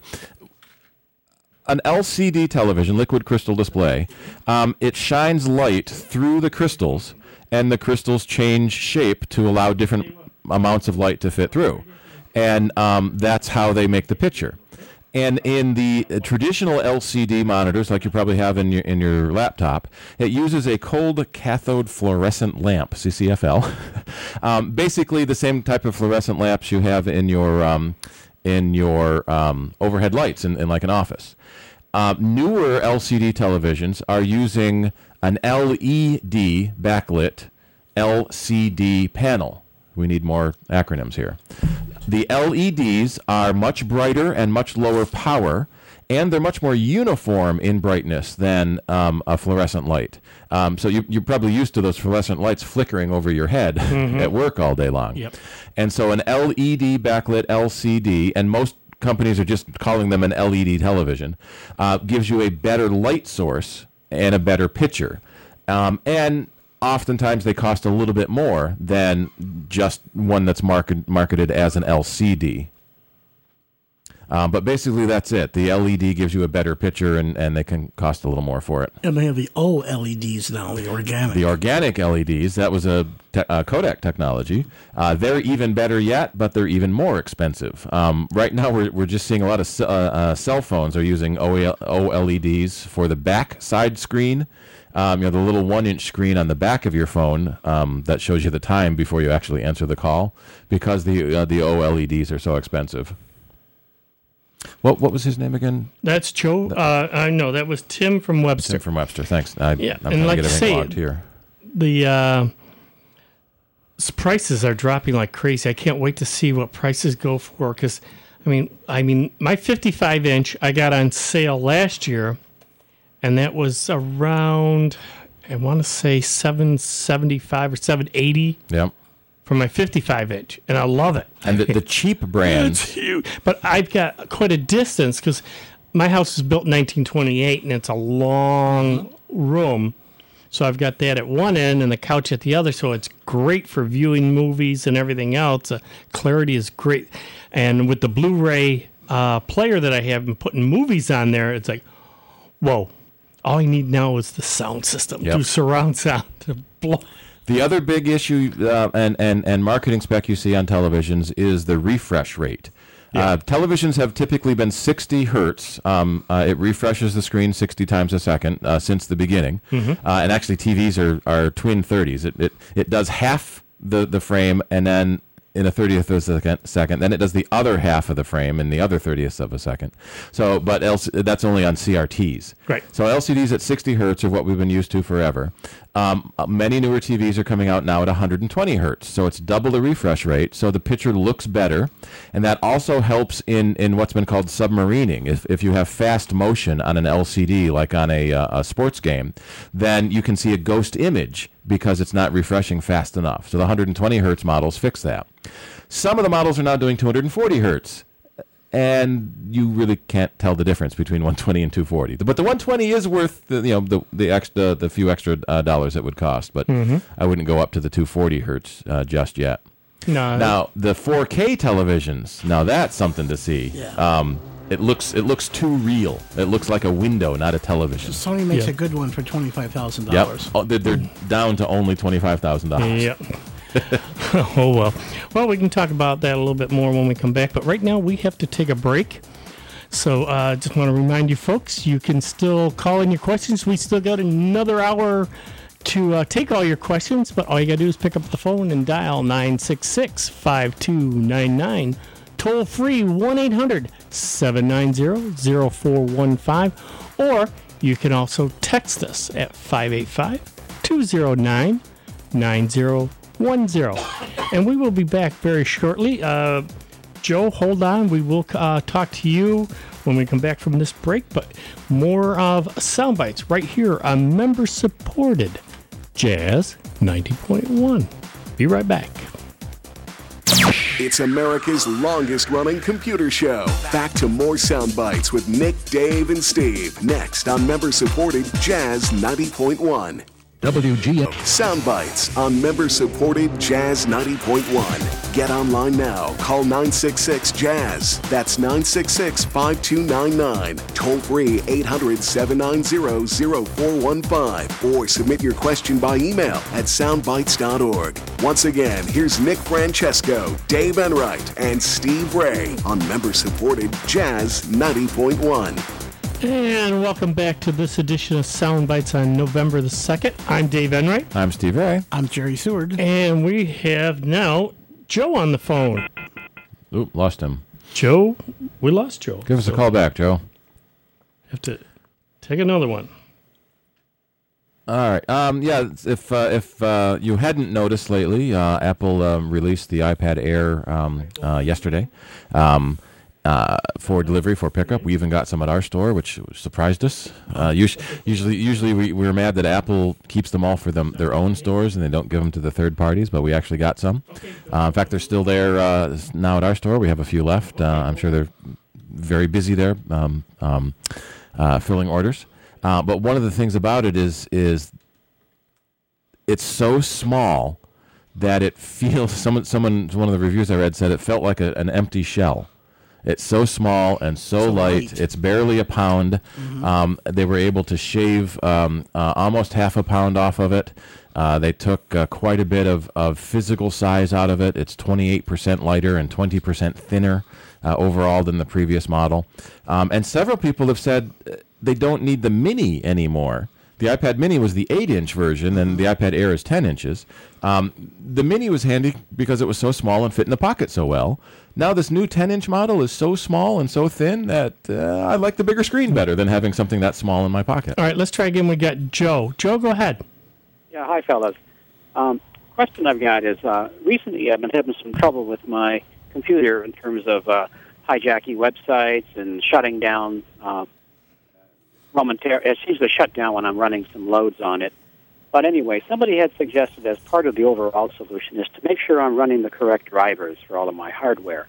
an L C D television, liquid crystal display, um, it shines light through the crystals, and the crystals change shape to allow different amounts of light to fit through. And um, that's how they make the picture. And in the uh, traditional L C D monitors, like you probably have in your in your laptop, it uses a cold cathode fluorescent lamp, C C F L. um, basically, the same type of fluorescent lamps you have in your um, in your um, overhead lights in, in like an office. Uh, newer L C D televisions are using an L E D backlit L C D panel. We need more acronyms here. The L E Ds are much brighter and much lower power, and they're much more uniform in brightness than um, a fluorescent light. Um, so you, you're probably used to those fluorescent lights flickering over your head Mhm. at work all day long. Yep. And so an L E D backlit L C D, and most companies are just calling them an L E D television, uh, gives you a better light source and a better picture. Um, and oftentimes they cost a little bit more than just one that's market, marketed as an L C D. Um, but basically that's it. The L E D gives you a better picture, and, and they can cost a little more for it. And they have the O L E Ds now, the organic. The organic L E Ds, that was a, te- a Kodak technology. Uh, they're even better yet, but they're even more expensive. Um, right now we're, we're just seeing a lot of ce- uh, uh, cell phones are using O L E Ds for the back side screen. Um, you know, the little one-inch screen on the back of your phone um, that shows you the time before you actually answer the call, because the uh, the O L E Ds are so expensive. What what was his name again? That's Joe. Uh, I know that was Tim from Webster. Tim from Webster. Thanks. I, Yeah, I'm and trying like to get I everything say, logged here. the uh, s- prices are dropping like crazy. I can't wait to see what prices go for, because I mean, I mean, my fifty-five inch I got on sale last year, and that was around, I want to say seven seventy-five or seven eighty. Yep. For my fifty-five inch, and I love it. And the, the cheap brands. It's huge. But I've got quite a distance, because my house was built in nineteen twenty-eight, and it's a long room. So I've got that at one end and the couch at the other, so it's great for viewing movies and everything else. Uh, clarity is great. And with the Blu-ray uh, player that I have and putting movies on there, it's like, whoa. All I need now is the sound system, Yep. to surround sound, to blow. The other big issue uh, and, and, and marketing spec you see on televisions is the refresh rate. Yeah. Uh, televisions have typically been sixty hertz. Um, uh, it refreshes the screen sixty times a second uh, since the beginning. Mhm. Uh, and actually, T Vs are, are twin thirties. It, it it does half the, the frame, and then in a thirtieth of a second, second, then it does the other half of the frame in the other thirtieth of a second. So, but L C, that's only on C R Ts. Right. So L C Ds at sixty hertz are what we've been used to forever. Um, uh, many newer T Vs are coming out now at one hundred twenty hertz, so it's double the refresh rate, so the picture looks better, and that also helps in, in what's been called submarining. If if you have fast motion on an L C D, like on a, uh, a sports game, then you can see a ghost image because it's not refreshing fast enough. So the one hundred twenty hertz models fix that. Some of the models are now doing two hundred forty hertz. And you really can't tell the difference between one twenty and two forty. But the one twenty is worth the, you know the the extra the few extra uh, dollars it would cost. But Mhm. I wouldn't go up to the two forty hertz uh, just yet. No. Now the four K televisions. Now that's something to see. Yeah. Um, it looks it looks too real. It looks like a window, not a television. Sony makes Yeah. a good one for twenty-five thousand Yep. dollars. Oh, they're, they're down to only twenty five thousand dollars. Yep. Oh, well. Well, we can talk about that a little bit more when we come back. But right now, we have to take a break. So I uh, just want to remind you folks, you can still call in your questions. We still got another hour to uh, take all your questions. But all you got to do is pick up the phone and dial nine six six, five two nine nine. Toll free one eight hundred, seven nine zero, zero four one five. Or you can also text us at five eight five, two zero nine, nine zero one zero. And we will be back very shortly. Uh, Joe, hold on. We will uh, talk to you when we come back from this break. But more of Sound Bites right here on member-supported Jazz ninety point one. Be right back. It's America's longest-running computer show. Back to more Sound Bites with Nick, Dave, and Steve. Next on member-supported Jazz ninety point one. W G A Sound Bites on member-supported Jazz ninety point one. Get online now. Call nine six six, Jazz. That's nine six six, five two nine nine. Toll free eight hundred, seven nine zero, zero four one five. Or submit your question by email at soundbites dot org. Once again, here's Nick Francesco, Dave Enright, and Steve Ray on member-supported Jazz ninety point one. And welcome back to this edition of Sound Bites on November the second. I'm Dave Enright. I'm Steve Ray. I'm Jerry Seward. And we have now Joe on the phone. Oop, lost him. Joe, we lost Joe. Give us So a call back, Joe. Have to take another one. All right. Um, yeah. If uh, if uh, you hadn't noticed lately, uh, Apple um, released the iPad Air um, uh, yesterday um, uh, for delivery for pickup. We even got some at our store, which surprised us. Uh, us- usually, usually we we're mad that Apple keeps them all for them their own stores and they don't give them to the third parties. But we actually got some. Uh, in fact, they're still there uh, now at our store. We have a few left. Uh, I'm sure they're very busy there, um, um, uh, filling orders. Uh, but one of the things about it is is it's so small that it feels. Someone, someone, one of the reviews I read said it felt like a, an empty shell. It's so small and so, So light. light. It's barely a pound. Mm-hmm. Um, they were able to shave um, uh, almost half a pound off of it. Uh, they took uh, quite a bit of, of physical size out of it. It's twenty-eight percent lighter and twenty percent thinner uh, overall than the previous model. Um, and several people have said uh, they don't need the Mini anymore The iPad Mini was the eight-inch version, and the iPad Air is ten inches. Um, the Mini was handy because it was so small and fit in the pocket so well. Now this new ten-inch model is so small and so thin that uh, I like the bigger screen better than having something that small in my pocket. All right, let's try again. We got Joe. Joe, go ahead. Yeah, hi, fellas. Um, question I've got is, uh, recently I've been having some trouble with my computer in terms of uh, hijacking websites and shutting down uh, momentarily. It seems to shut down when I'm running some loads on it. But anyway, somebody had suggested as part of the overall solution is to make sure I'm running the correct drivers for all of my hardware.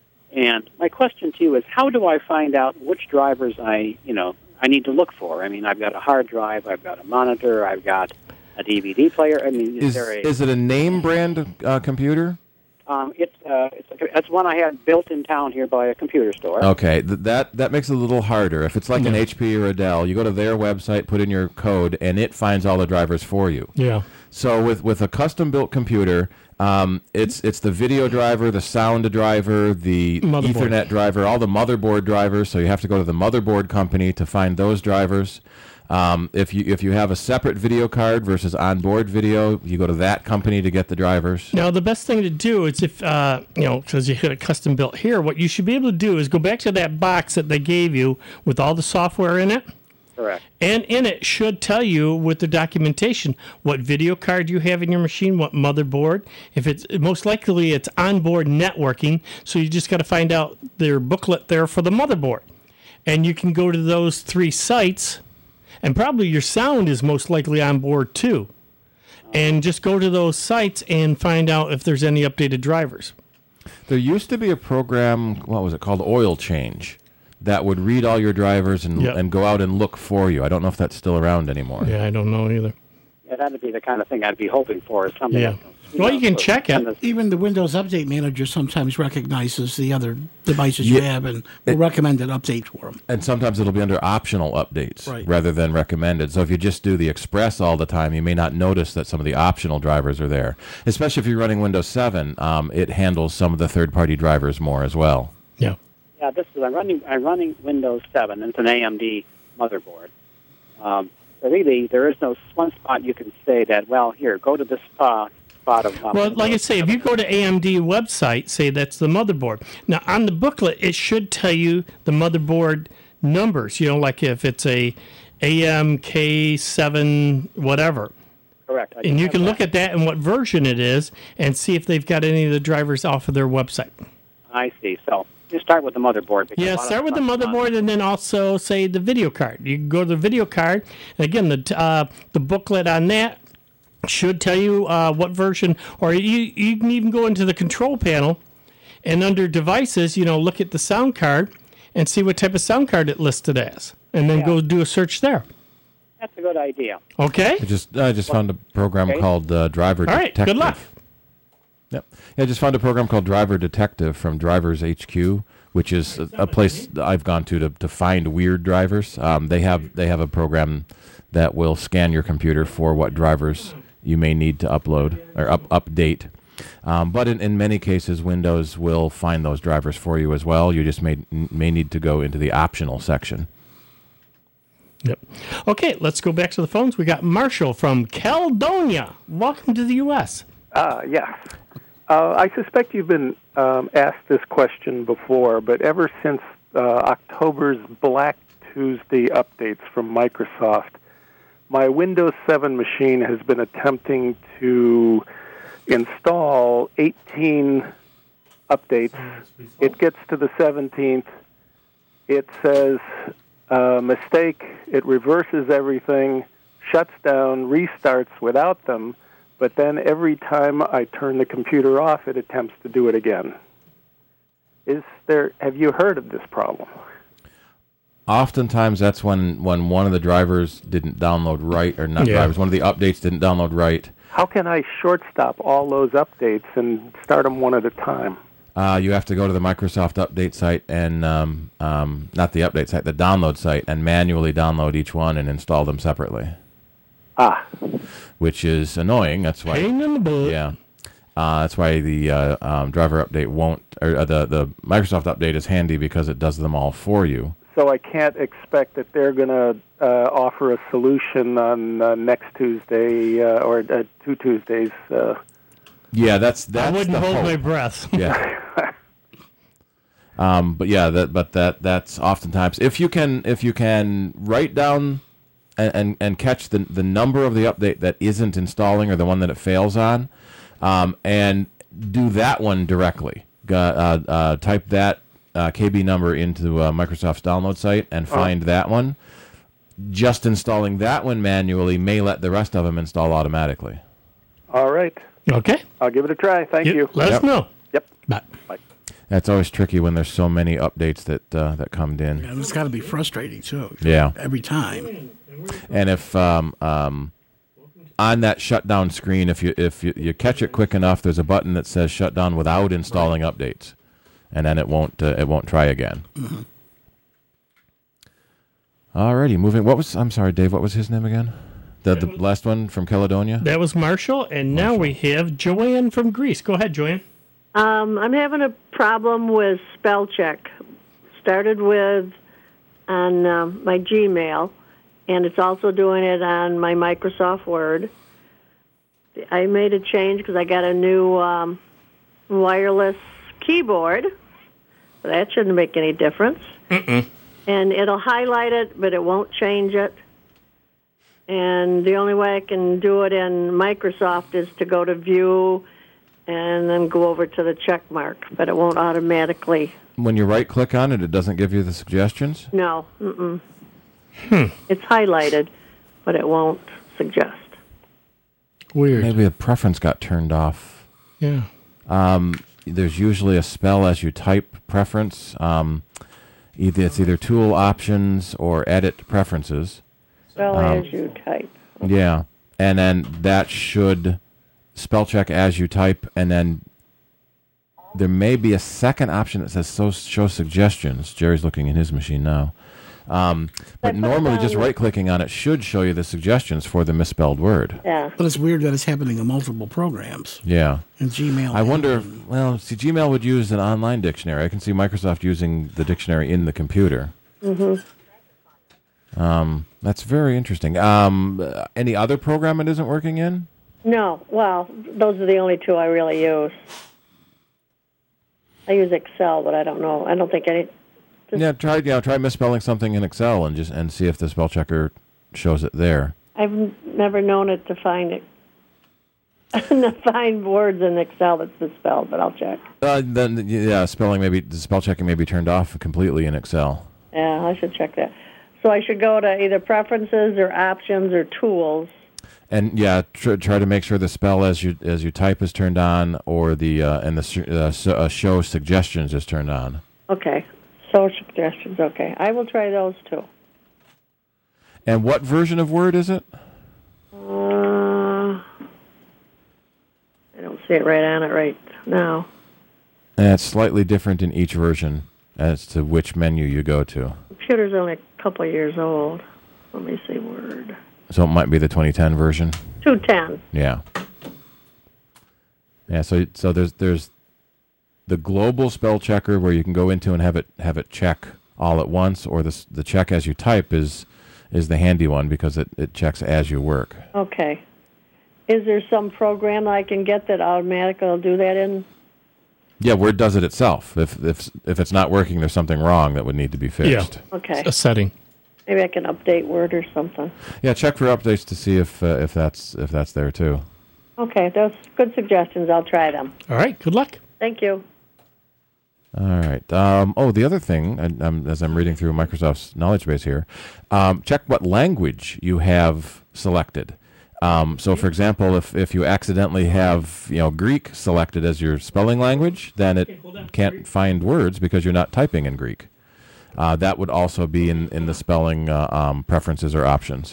And my question to you is, how do I find out which drivers I, you know, I need to look for? I mean, I've got a hard drive, I've got a monitor, I've got a D V D player. I mean, is, Is, there a... is it a name brand uh, computer? Um, it's, uh, it's, a, it's one I had built in town here by a computer store. Okay, th- that that makes it a little harder. If it's like an H P or a Dell, you go to their website, put in your code, and it finds all the drivers for you. Yeah. So with, with a custom-built computer, um, it's it's the video driver, the sound driver, the Motherboard. Ethernet driver, all the motherboard drivers. So you have to go to the motherboard company to find those drivers. Um, if you if you have a separate video card versus onboard video, you go to that company to get the drivers. Now, the best thing to do is if, uh, you know, because you hit a custom built here, what you should be able to do is go back to that box that they gave you with all the software in it. Correct. And in it should tell you with the documentation what video card you have in your machine, what motherboard. If it's most likely it's onboard networking, so you just got to find out their booklet there for the motherboard. And you can go to those three sites. And probably your sound is most likely on board too. And just go to those sites and find out if there's any updated drivers. There used to be a program, what was it called, Oil Change, that would read all your drivers and Yep. and go out and look for you. I don't know if that's still around anymore. Yeah, I don't know either. Yeah, that'd be the kind of thing I'd be hoping for. Is something Yeah. that can- Well, you can check it. Even the Windows Update Manager sometimes recognizes the other devices you Yeah. have and will recommend an update for them. And sometimes it'll be under optional updates Right. rather than recommended. So if you just do the Express all the time, you may not notice that some of the optional drivers are there. Especially if you're running Windows seven, um, it handles some of the third-party drivers more as well. Yeah. Yeah, this is I'm running I'm running Windows seven. It's an A M D motherboard. Um, so really, there is no one spot you can say that. Well, here, go to this uh, spot of. Um, Well, like I say, if you go to A M D website, say that's the motherboard. Now, on the booklet, it should tell you the motherboard numbers. You know, like if it's a A M K seven whatever. Correct. I And you have can that. look at that and what version it is and see if they've got any of the drivers off of their website. I see. So you start with the motherboard. because Yeah, a lot of start with the stuff is on- motherboard and then also say the video card. You can go to the video card, and again, the uh, the booklet on that should tell you uh, what version, or you you can even go into the control panel, and under devices, you know, look at the sound card and see what type of sound card it listed as, and then Yeah. go do a search there. That's a good idea. Okay. I just I just found a program Okay. called uh, Driver All right, Detective. good luck. Yep. Yeah, I just found a program called Driver Detective from Drivers H Q, which is a, a place that I've gone to to, to find weird drivers. Um, they have they have a program that will scan your computer for what drivers you may need to upload or up, update. Um, but in, in many cases, Windows will find those drivers for you as well. You just may may need to go into the optional section. Yep. Okay, let's go back to the phones. We got Marshall from Caledonia. Welcome to the U S. Uh, yes. Uh, I suspect you've been um, asked this question before, but ever since uh, October's Black Tuesday updates from Microsoft, my Windows seven machine has been attempting to install eighteen updates. It gets to the seventeenth. It says, uh, mistake. It reverses everything, shuts down, restarts without them. But then every time I turn the computer off, it attempts to do it again. Is there? Have you heard of this problem? Oftentimes, that's when, when one of the drivers didn't download right, or not Yeah. drivers, one of the updates didn't download right. How can I short-stop all those updates and start them one at a time? Uh, you have to go to the Microsoft update site and, um, um, not the update site, the download site, and manually download each one and install them separately. Ah. Which is annoying. That's why. Pain in the butt. Yeah. Uh, that's why the uh, um, driver update won't, or uh, the, the Microsoft update is handy because it does them all for you. so I can't expect that they're going to uh, offer a solution on uh, next Tuesday uh, or uh, two Tuesdays. Uh. Yeah, that's that's. I wouldn't the hold hope. my breath. Yeah. um, but yeah, that but that that's oftentimes if you can if you can write down and and, and catch the the number of the update that isn't installing or the one that it fails on, um, and do that one directly. Uh, uh, uh, type that. Uh, K B number into uh, Microsoft's download site and find oh. that one. Just installing that one manually may let the rest of them install automatically. All right. Okay. I'll give it a try. Thank yep. you. Let yep. us know. Yep. Bye. Bye. That's always tricky when there's so many updates that uh, that come in. Yeah, it's got to be frustrating too. Yeah. Every time. And if um, um, on that shutdown screen, if you if you, you catch it quick enough, there's a button that says shut down without installing right. updates. And then it won't uh, it won't try again. Mm-hmm. Alrighty, moving. What was I'm sorry, Dave? What was his name again? The the last one from Caledonia. That was Marshall, and Marshall. Now we have Joanne from Greece. Go ahead, Joanne. Um, I'm having a problem with spell check. Started with on um, my Gmail, and it's also doing it on my Microsoft Word. I made a change because I got a new um, wireless keyboard. That shouldn't make any difference. Mm-mm. And it'll highlight it, but it won't change it. And the only way I can do it in Microsoft is to go to View and then go over to the check mark, but it won't automatically. When you right-click on it, it doesn't give you the suggestions? No. Mm-mm. Hmm. It's highlighted, but it won't suggest. Weird. Maybe the preference got turned off. Yeah. Um, there's usually a spell as you type preference. Um, either it's either tool options or edit preferences. Spell um, as you type. Yeah, and then that should spell check as you type, and then there may be a second option that says so, show suggestions. Jerry's looking in his machine now. Um, but normally just right-clicking on it should show you the suggestions for the misspelled word. Yeah. But it's weird that it's happening in multiple programs. Yeah. In Gmail. I wonder, if, well, see, Gmail would use an online dictionary. I can see Microsoft using the dictionary in the computer. Mm-hmm. Um, that's very interesting. Um, uh, any other program it isn't working in? No. Well, those are the only two I really use. I use Excel, but I don't know. I don't think any... Just yeah, try yeah, try misspelling something in Excel and just and see if the spell checker shows it there. I've n- never known it to find it. to find words in Excel that's misspelled, but I'll check. Uh, then yeah, spelling maybe the spell checking may be turned off completely in Excel. Yeah, I should check that. So I should go to either preferences or options or tools. And yeah, tr- try to make sure the spell as you as you type is turned on, or the uh, and the uh, so, uh, show suggestions is turned on. Okay. So suggestions, okay. I will try those too. And what version of Word is it? Uh, I don't see it right on it right now. And it's slightly different in each version as to which menu you go to. Computer's only a couple of years old. Let me see Word. So it might be the twenty ten version. two ten. Yeah. Yeah. So so there's there's the global spell checker where you can go into and have it have it check all at once, or the the check as you type is is the handy one because it, it checks as you work. Okay. Is there some program I can get that automatically will do that in? Yeah, Word does it itself. If if if it's not working, there's something wrong that would need to be fixed. Yeah. Okay. A setting. Maybe I can update Word or something. Yeah, check for updates to see if uh, if that's if that's there too. Okay, those good suggestions. I'll try them. All right. Good luck. Thank you. All right. Um, oh, the other thing, I, I'm, as I'm reading through Microsoft's knowledge base here, um, check what language you have selected. Um, so, for example, if, if you accidentally have you know Greek selected as your spelling language, then it can't find words because you're not typing in Greek. Uh, that would also be in, in the spelling uh, um, preferences or options.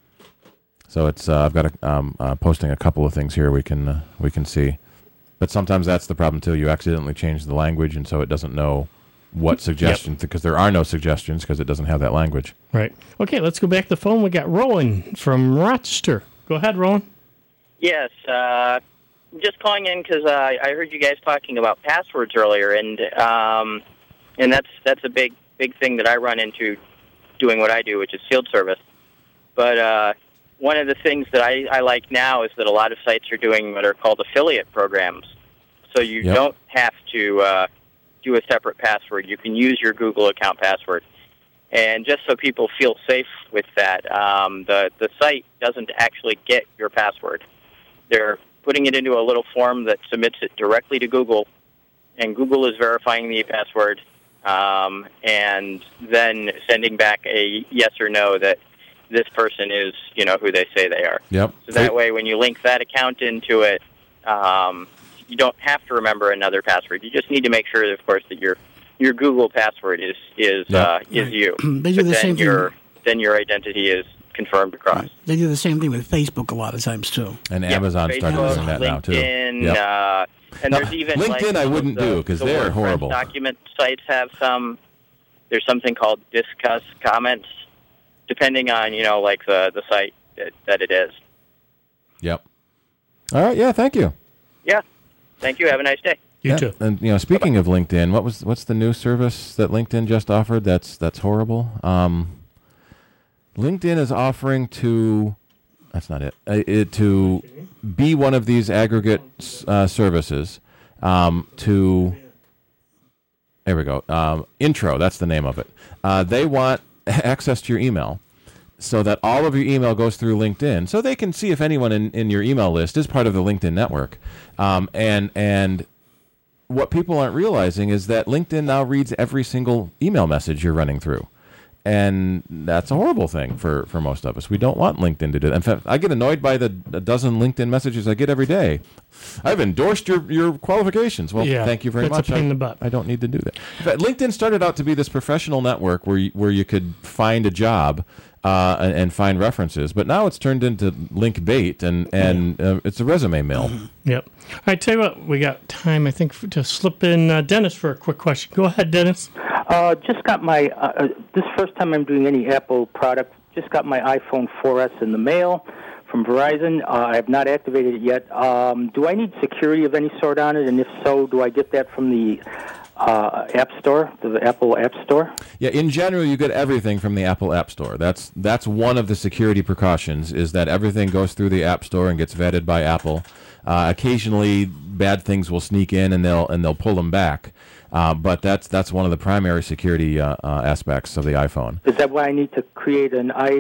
So it's uh, I've got a, um, uh, posting a couple of things here we can uh, we can see. But sometimes that's the problem, too. You accidentally change the language, and so it doesn't know what suggestions, because there are no suggestions because it doesn't have that language. Right. Okay, let's go back to the phone. We got Rowan from Rochester. Go ahead, Rowan. Yes. Uh, I'm just calling in because uh, I heard you guys talking about passwords earlier, and um, and that's that's a big big thing that I run into doing what I do, which is field service. But uh, one of the things that I, I like now is that a lot of sites are doing what are called affiliate programs. So you Yep. don't have to uh, do a separate password. You can use your Google account password. And just so people feel safe with that, um, the, the site doesn't actually get your password. They're putting it into a little form that submits it directly to Google, and Google is verifying the password um, and then sending back a yes or no that this person is, you know, who they say they are. Yep. So that way, when you link that account into it, um, you don't have to remember another password. You just need to make sure, of course, that your your Google password is is Yeah. uh, is you. They do But the then same thing. your then your identity is confirmed across. They do the same thing with Facebook a lot of times too. And Yep, Amazon started Facebook, doing that now too. LinkedIn, Yep. uh, and No, there's even LinkedIn like, I some of wouldn't the- do, 'cause the they're WordPress horrible. Document sites have some. There's something called Discuss Comments, depending on you know like the the site that, that it is. Yep. All right. Yeah. Thank you. Yeah. Thank you. Have a nice day. You too. And you know, speaking of LinkedIn, what was what's the new service that LinkedIn just offered? That's that's horrible. Um, LinkedIn is offering to. That's not it. Uh, it to be one of these aggregate uh, services. Um, to. There we go. Um, Intro. That's the name of it. Uh, they want access to your email, so that all of your email goes through LinkedIn, so they can see if anyone in, in your email list is part of the LinkedIn network. Um, and and what people aren't realizing is that LinkedIn now reads every single email message you're running through. And that's a horrible thing for, for most of us. We don't want LinkedIn to do that. In fact, I get annoyed by the a dozen LinkedIn messages I get every day. I've endorsed your, your qualifications. Well, Yeah, thank you very that's a much. pain I, in the butt. I don't need to do that. In fact, LinkedIn started out to be this professional network where you, where you could find a job uh, and, and find references. But now it's turned into link bait, and, and uh, it's a resume mill. Yep. All right, tell you what, we got time, I think, for, to slip in uh, Dennis for a quick question. Go ahead, Dennis. Uh, just got my, uh, uh, this first time I'm doing any Apple product, just got my iPhone four S in the mail from Verizon. Uh, I have not activated it yet. Um, do I need security of any sort on it? And if so, do I get that from the uh, App Store, the Apple App Store? Yeah, in general, you get everything from the Apple App Store. That's that's one of the security precautions, is that everything goes through the App Store and gets vetted by Apple. Uh, occasionally, bad things will sneak in and they'll and they'll pull them back. Uh, but that's that's one of the primary security uh, uh, aspects of the iPhone. Is that why I need to create an i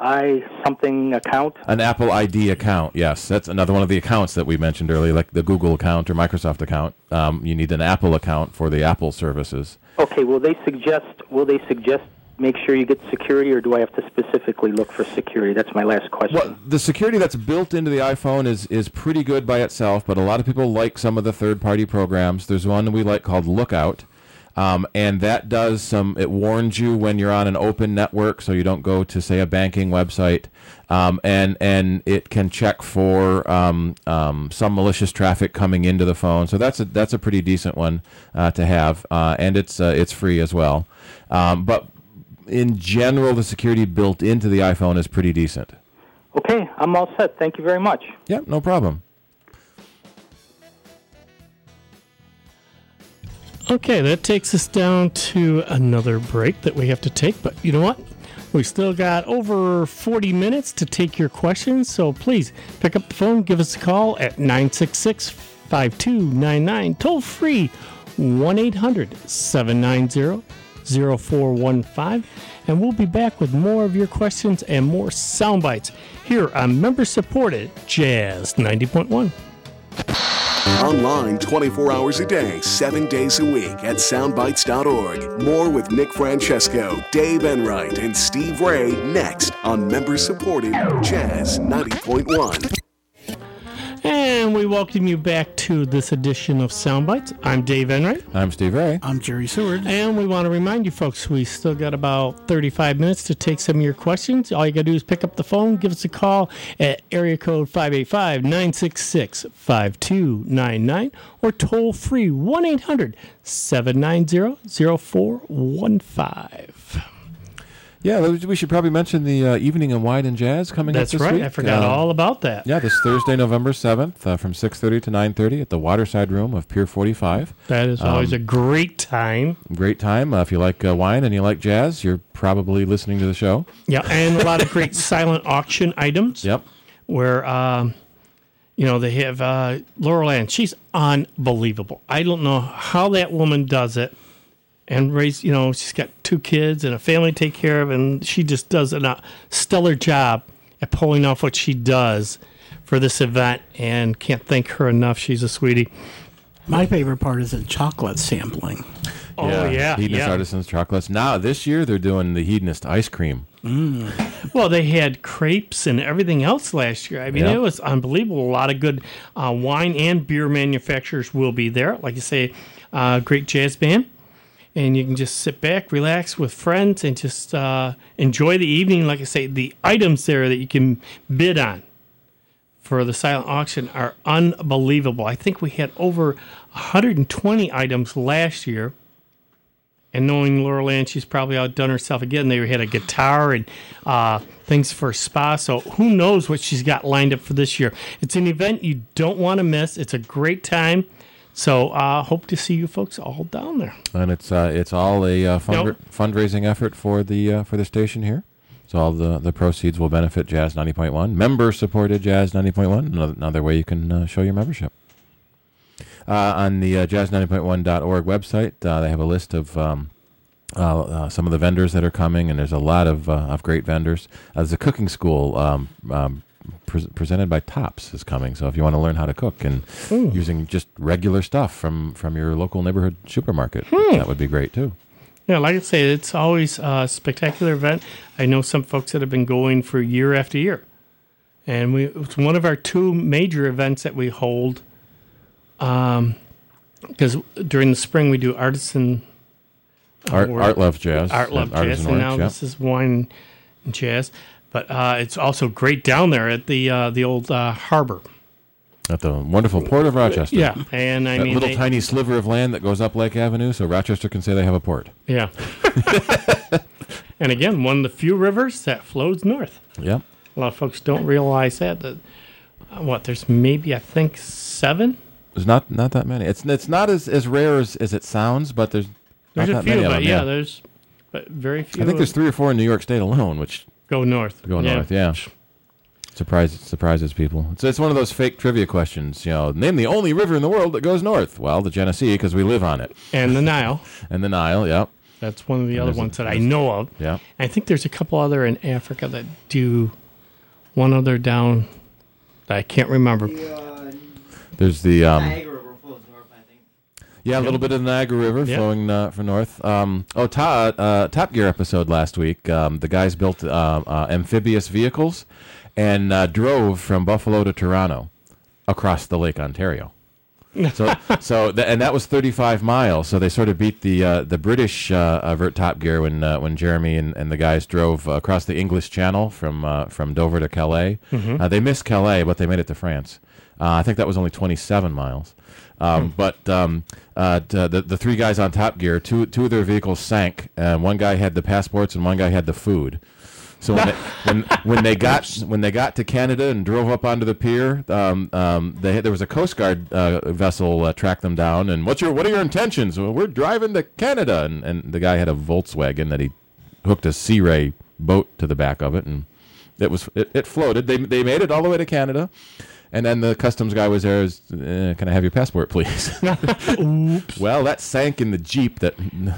i something account? An Apple I D account, yes. That's another one of the accounts that we mentioned earlier, like the Google account or Microsoft account. Um, you need an Apple account for the Apple services. Okay, will they suggest, will they suggest make sure you get security, or do I have to specifically look for security? That's my last question. Well, the security that's built into the iPhone is, is pretty good by itself, but a lot of people like some of the third-party programs. There's one we like called Lookout, um, and that does some, it warns you when you're on an open network, so you don't go to, say, a banking website, um, and, and it can check for um, um, some malicious traffic coming into the phone. So that's a, that's a pretty decent one uh, to have, uh, and it's, uh, it's free as well. Um, but in general, the security built into the iPhone is pretty decent. Okay, I'm all set. Thank you very much. Yep, no problem. Okay, that takes us down to another break that we have to take. But you know what? We still got over forty minutes to take your questions. So please pick up the phone, give us a call at nine six six, five two nine nine. Toll free one eight hundred, seven nine zero, zero four one five. And we'll be back with more of your questions and more sound bites here on member-supported Jazz ninety point one. Online twenty-four hours a day, seven days a week at soundbites dot org. More with Nick Francesco, Dave Enright, and Steve Ray next on member-supported Jazz ninety point one. And we welcome you back to this edition of Soundbites. I'm Dave Enright. I'm Steve Ray. I'm Jerry Seward. And we want to remind you folks, we still got about thirty-five minutes to take some of your questions. All you got to do is pick up the phone, give us a call at area code five eight five, nine six six, five two nine nine or toll free one eight hundred, seven nine zero, zero four one five. Yeah, we should probably mention the uh, Evening of Wine and Jazz coming That's up this right. week. I forgot Uh, all about that. Yeah, this Thursday, November seventh, uh, from six thirty to nine thirty at the Waterside Room of Pier forty-five. That is always Um, a great time. Great time. Uh, if you like uh, wine and you like jazz, you're probably listening to the show. Yeah, and a lot of great silent auction items. Yep. Where, um, you know, they have uh, Laurel Ann. She's unbelievable. I don't know how that woman does it. And raise, you know, she's got two kids and a family to take care of, and she just does a uh, stellar job at pulling off what she does for this event, and can't thank her enough. She's a sweetie. My favorite part is the chocolate sampling. Oh, yeah, Hedonist yeah. Artisans Chocolates. Now, this year, they're doing the Hedonist Ice Cream. Mm. Well, they had crepes and everything else last year. I mean, Yeah. it was unbelievable. A lot of good uh, wine and beer manufacturers will be there. Like you say, uh, great jazz band. And you can just sit back, relax with friends, and just uh, enjoy the evening. Like I say, the items there that you can bid on for the silent auction are unbelievable. I think we had over one hundred twenty items last year. And knowing Laurel Ann, she's probably outdone herself again. They had a guitar and uh, things for a spa. So who knows what she's got lined up for this year. It's an event you don't want to miss. It's a great time. So uh, hope to see you folks all down there. And it's uh, it's all a uh, fund- Nope. fundraising effort for the uh, for the station here. So all the, the proceeds will benefit Jazz ninety point one. Member-supported Jazz ninety point one. Another, another way you can uh, show your membership. Uh, on the uh, jazz ninety point one dot org website, uh, they have a list of um, uh, uh, some of the vendors that are coming, and there's a lot of uh, of great vendors. Uh, there's a cooking school um, um, pre- presented by Tops is coming. So if you want to learn how to cook and Ooh. using just regular stuff from, from your local neighborhood supermarket, Hmm. that would be great too. Yeah, like I say, it's always a spectacular event. I know some folks that have been going for year after year. And we it's one of our two major events that we hold. Um, because during the spring we do artisan uh, Art- work. Art Love Jazz. Art Love Artisan Jazz, and Work, now yeah. this is wine and jazz. But uh, it's also great down there at the uh, the old uh, harbor. At the wonderful port of Rochester. Yeah, and I that mean little they- tiny sliver of land that goes up Lake Avenue, so Rochester can say they have a port. Yeah. And again, one of the few rivers that flows north. Yep. A lot of folks don't realize that. That uh, what there's maybe I think seven. There's not not that many. It's it's not as, as rare as, as it sounds, but there's There's not a that few, many of but them, yeah, there's but very few. I think there's three or four in New York State alone, which go north. Go Yeah. north, yeah. Surprises surprises people. It's it's one of those fake trivia questions. You know, name the only river in the world that goes north. Well, the Genesee, because we live on it. And the Nile. And the Nile, yep. That's one of the And other there's a- ones that I there's- know of. Yeah. I think there's a couple other in Africa that do one other down that I can't remember. There's the um, yeah, a little bit of the Niagara River Yeah. flowing uh, from north. Um, oh, ta- uh, Top Gear episode last week. Um, the guys built uh, uh, amphibious vehicles and uh, drove from Buffalo to Toronto across the Lake Ontario. So, so th- and that was thirty-five miles. So they sort of beat the uh, the British uh, uh, Vert Top Gear when uh, when Jeremy and, and the guys drove uh, across the English Channel from uh, from Dover to Calais. Mhm. Uh, they missed Calais, but they made it to France. Uh, I think that was only twenty-seven miles. Um, Hmm. But um, uh, t- the the three guys on Top Gear, two two of their vehicles sank, and one guy had the passports and one guy had the food. So when they, when when they got when they got to Canada and drove up onto the pier, um, um, they had, there was a Coast Guard uh, vessel uh, tracked them down. And what's your what are your intentions? Well, we're driving to Canada, and, and the guy had a Volkswagen that he hooked a Sea Ray boat to the back of it, and it was it, it floated. They they made it all the way to Canada. And then the customs guy was there. Was, uh, Can I have your passport, please? Oops. Well, that sank in the Jeep. That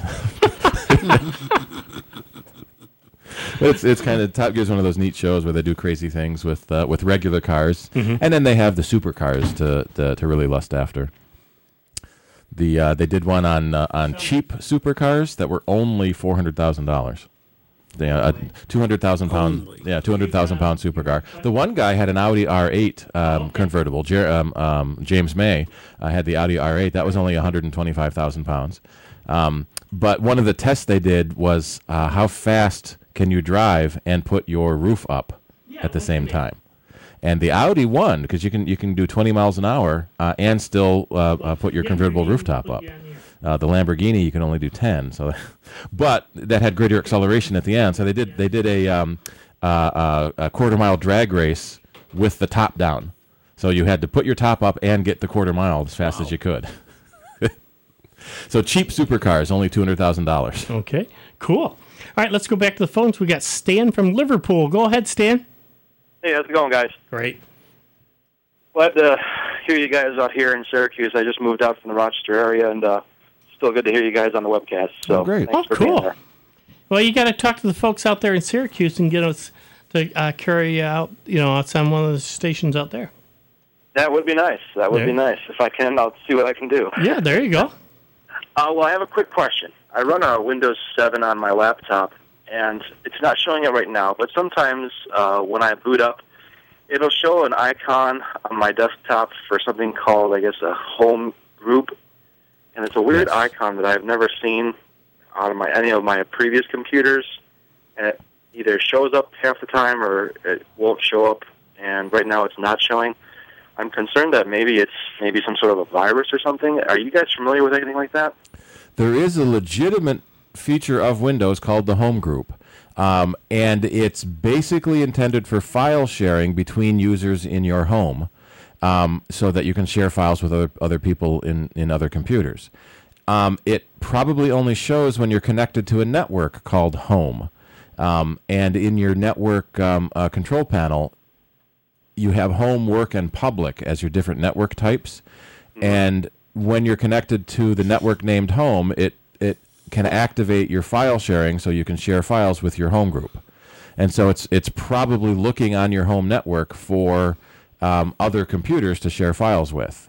it's it's kind of Top Gear is one of those neat shows where they do crazy things with uh, with regular cars, Mhm. and then they have the supercars to to, to really lust after. The uh, they did one on uh, on cheap supercars that were only four hundred thousand dollars. Yeah, a two hundred thousand pound, yeah, two hundred thousand pound supercar. The one guy had an Audi R eight um, convertible. Jer- um, um, James May uh, had the Audi R eight. That was only one hundred and twenty five thousand pounds. Um, but one of the tests they did was uh, how fast can you drive and put your roof up at the same time. And the Audi won because you can you can do twenty miles an hour uh, and still uh, uh, put your convertible rooftop up. Uh, the Lamborghini, you can only do ten. So, but that had greater acceleration at the end. So they did they did a, um, uh, uh, a quarter mile drag race with the top down. So you had to put your top up and get the quarter mile as fast wow. as you could. So cheap supercars, only two hundred thousand dollars. Okay, cool. All right, let's go back to the phones. We got Stan from Liverpool. Go ahead, Stan. Hey, how's it going, guys? Great. Glad to hear you guys out here in Syracuse. I just moved out from the Rochester area, and uh, still good to hear you guys on the webcast. So oh, great. Thanks oh, for being cool. there. Well, you got to talk to the folks out there in Syracuse and get us to uh, carry out, you know, outside one of the stations out there. That would be nice. That would there. be nice. If I can, I'll see what I can do. Yeah, there you go. Uh, well, I have a quick question. I run a Windows seven on my laptop, and it's not showing it right now, but sometimes uh, when I boot up, it'll show an icon on my desktop for something called, I guess, a home group, and it's a weird yes. icon that I've never seen on my any of my previous computers, and it either shows up half the time or it won't show up, and right now it's not showing. I'm concerned that maybe it's maybe some sort of a virus or something. Are you guys familiar with anything like that? There is a legitimate feature of Windows called the Home Group, um, and it's basically intended for file sharing between users in your home, um, so that you can share files with other other people in, in other computers. Um, it probably only shows when you're connected to a network called Home, um, and in your network um, uh, control panel, you have Home, Work, and Public as your different network types, and when you're connected to the network named Home, it it can activate your file sharing so you can share files with your home group. And so it's it's probably looking on your home network for um, other computers to share files with.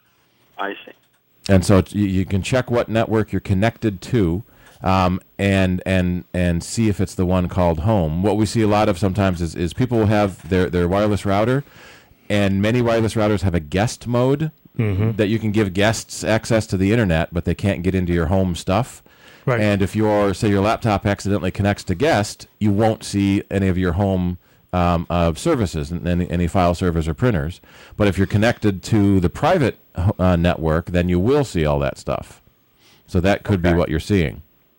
I see. And so it's, you, you can check what network you're connected to, um, and and and see if it's the one called Home. What we see a lot of sometimes is, is people will have their, their wireless router, and many wireless routers have a guest mode. Mm-hmm. That you can give guests access to the internet, but they can't get into your home stuff. Right. And if your say your laptop accidentally connects to guest, you won't see any of your home um, uh, services, any, any file servers or printers. But if you're connected to the private uh, network, then you will see all that stuff. So that could okay. be what you're seeing.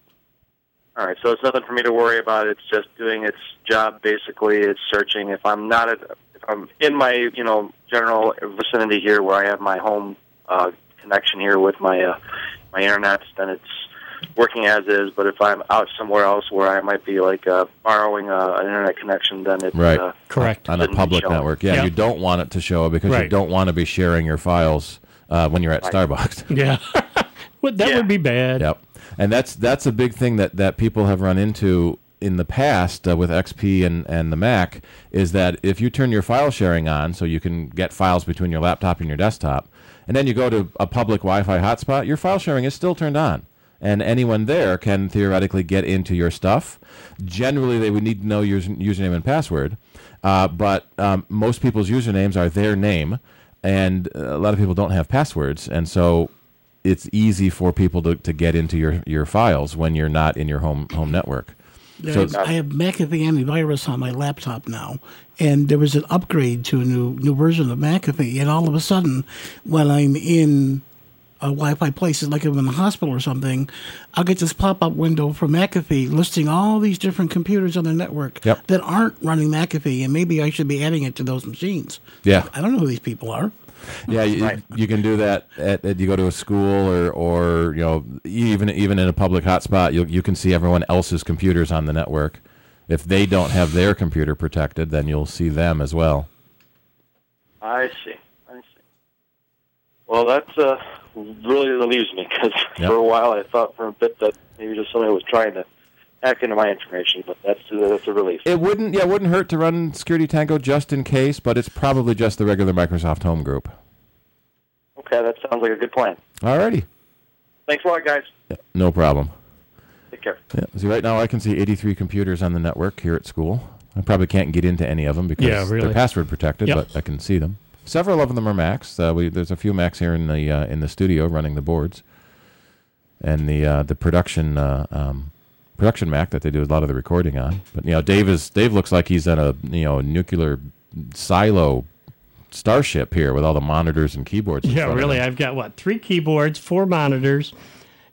All right, so it's nothing for me to worry about. It's just doing its job. Basically, it's searching. If I'm not at, if I'm in my you know general vicinity here where I have my home uh, connection here with my uh, my internet, then it's working as is. But if I'm out somewhere else where I might be like uh, borrowing uh, an internet connection, then it's right. uh, correct on a public network. Yeah, yep. You don't want it to show because right. you don't want to be sharing your files uh, when you're at right. Starbucks. Yeah, well, that yeah. would be bad. Yep. And that's that's a big thing that, that people have run into in the past uh, with X P and, and the Mac, is that if you turn your file sharing on so you can get files between your laptop and your desktop, and then you go to a public Wi-Fi hotspot, your file sharing is still turned on. And anyone there can theoretically get into your stuff. Generally, they would need to know your username and password, uh, but um, most people's usernames are their name, and a lot of people don't have passwords, and so it's easy for people to, to get into your, your files when you're not in your home home network. So I have McAfee antivirus on my laptop now, and there was an upgrade to a new new version of McAfee, and all of a sudden, when I'm in a Wi-Fi places, like I'm in a hospital or something, I'll get this pop-up window from McAfee listing all these different computers on the network yep. that aren't running McAfee, and maybe I should be adding it to those machines. Yeah, I don't know who these people are. Yeah, you, right. you can do that. At, at you go to a school or, or you know even even in a public hotspot, you you can see everyone else's computers on the network. If they don't have their computer protected, then you'll see them as well. I see. I see. Well, that uh, really relieves me because yep. for a while I thought for a bit that maybe just somebody was trying to hack into my information, but that's uh, that's a relief. It wouldn't, yeah, it wouldn't hurt to run Security Tango just in case, but it's probably just the regular Microsoft Home Group. Okay, that sounds like a good plan. Alrighty. Thanks a lot, guys. Yeah, no problem. Take care. Yeah, see, right now I can see eighty-three computers on the network here at school. I probably can't get into any of them because yeah, really. they're password protected, yep. but I can see them. Several of them are Macs. Uh, we, there's a few Macs here in the uh, in the studio running the boards, and the uh, the production. Uh, um, Production Mac that they do a lot of the recording on, but you know, Dave is Dave looks like he's in a you know nuclear silo starship here with all the monitors and keyboards. Yeah, really. I've got what three keyboards, four monitors,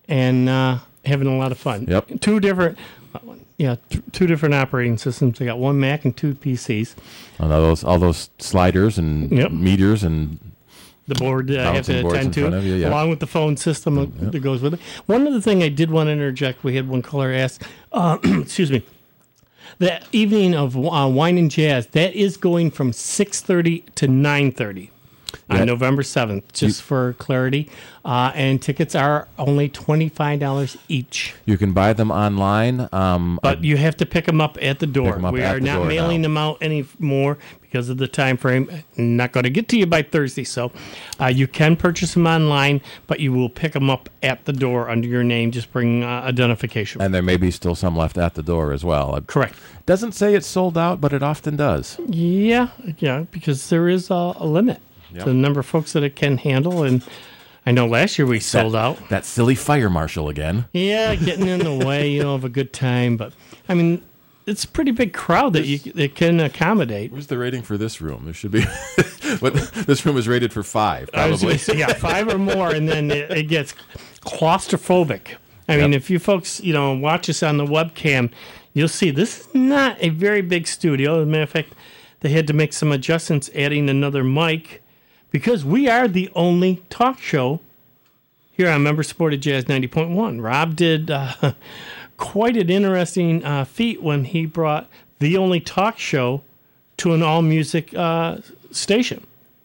and uh, having a lot of fun. Yep. Two different, yeah, t- two different operating systems. I got one Mac and two P Cs. All those, all those sliders and Yep. meters and the board uh, I have to bouncing boards attend in front of to, you, yeah. along with the phone system Yep. that goes with it. One other thing I did want to interject, we had one caller ask, uh, excuse me, the evening of uh, Wine and Jazz, that is going from six thirty to nine thirty on Yeah. November seventh, just You- for clarity. Uh, and tickets are only twenty-five dollars each. You can buy them online. Um, But you have to pick them up at the door. 'em up We at are the not door mailing now. them out anymore because of the time frame. Not going to get to you by Thursday, so uh, you can purchase them online, but you will pick them up at the door under your name. Just bring uh, identification. and there may be still some left at the door as well. Correct. Doesn't say it's sold out, but it often does. Yeah, yeah, because there is a, a limit Yep. to the number of folks that it can handle, and I know last year we sold that, out. That silly fire marshal again. Yeah, getting in the way, you know, of a good time, but I mean, it's a pretty big crowd that you that can accommodate. Where's the rating for this room? There should be. What, this room is rated for five, I was probably. gonna say, yeah, five or more, and then it, it gets claustrophobic. I mean, Yep. if you folks, you know, watch us on the webcam, you'll see this is not a very big studio. As a matter of fact, they had to make some adjustments, adding another mic, because we are the only talk show here on Member Supported Jazz ninety point one. Rob did uh, quite an interesting uh, feat when he brought the only talk show to an all-music uh, station.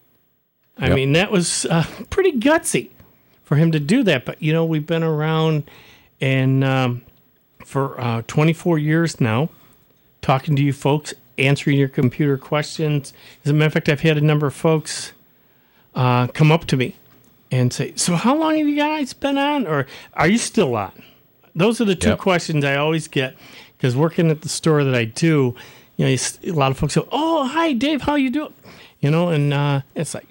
I Yep. mean, that was uh, pretty gutsy for him to do that. But, you know, we've been around and um, for uh, twenty-four years now, talking to you folks, answering your computer questions. As a matter of fact, I've had a number of folks uh, come up to me and say, so how long have you guys been on? Or are you still on? Those are the two Yep. questions I always get, because working at the store that I do, you know, you s- a lot of folks go, oh, hi, Dave, how you doing? You know, and uh, it's like,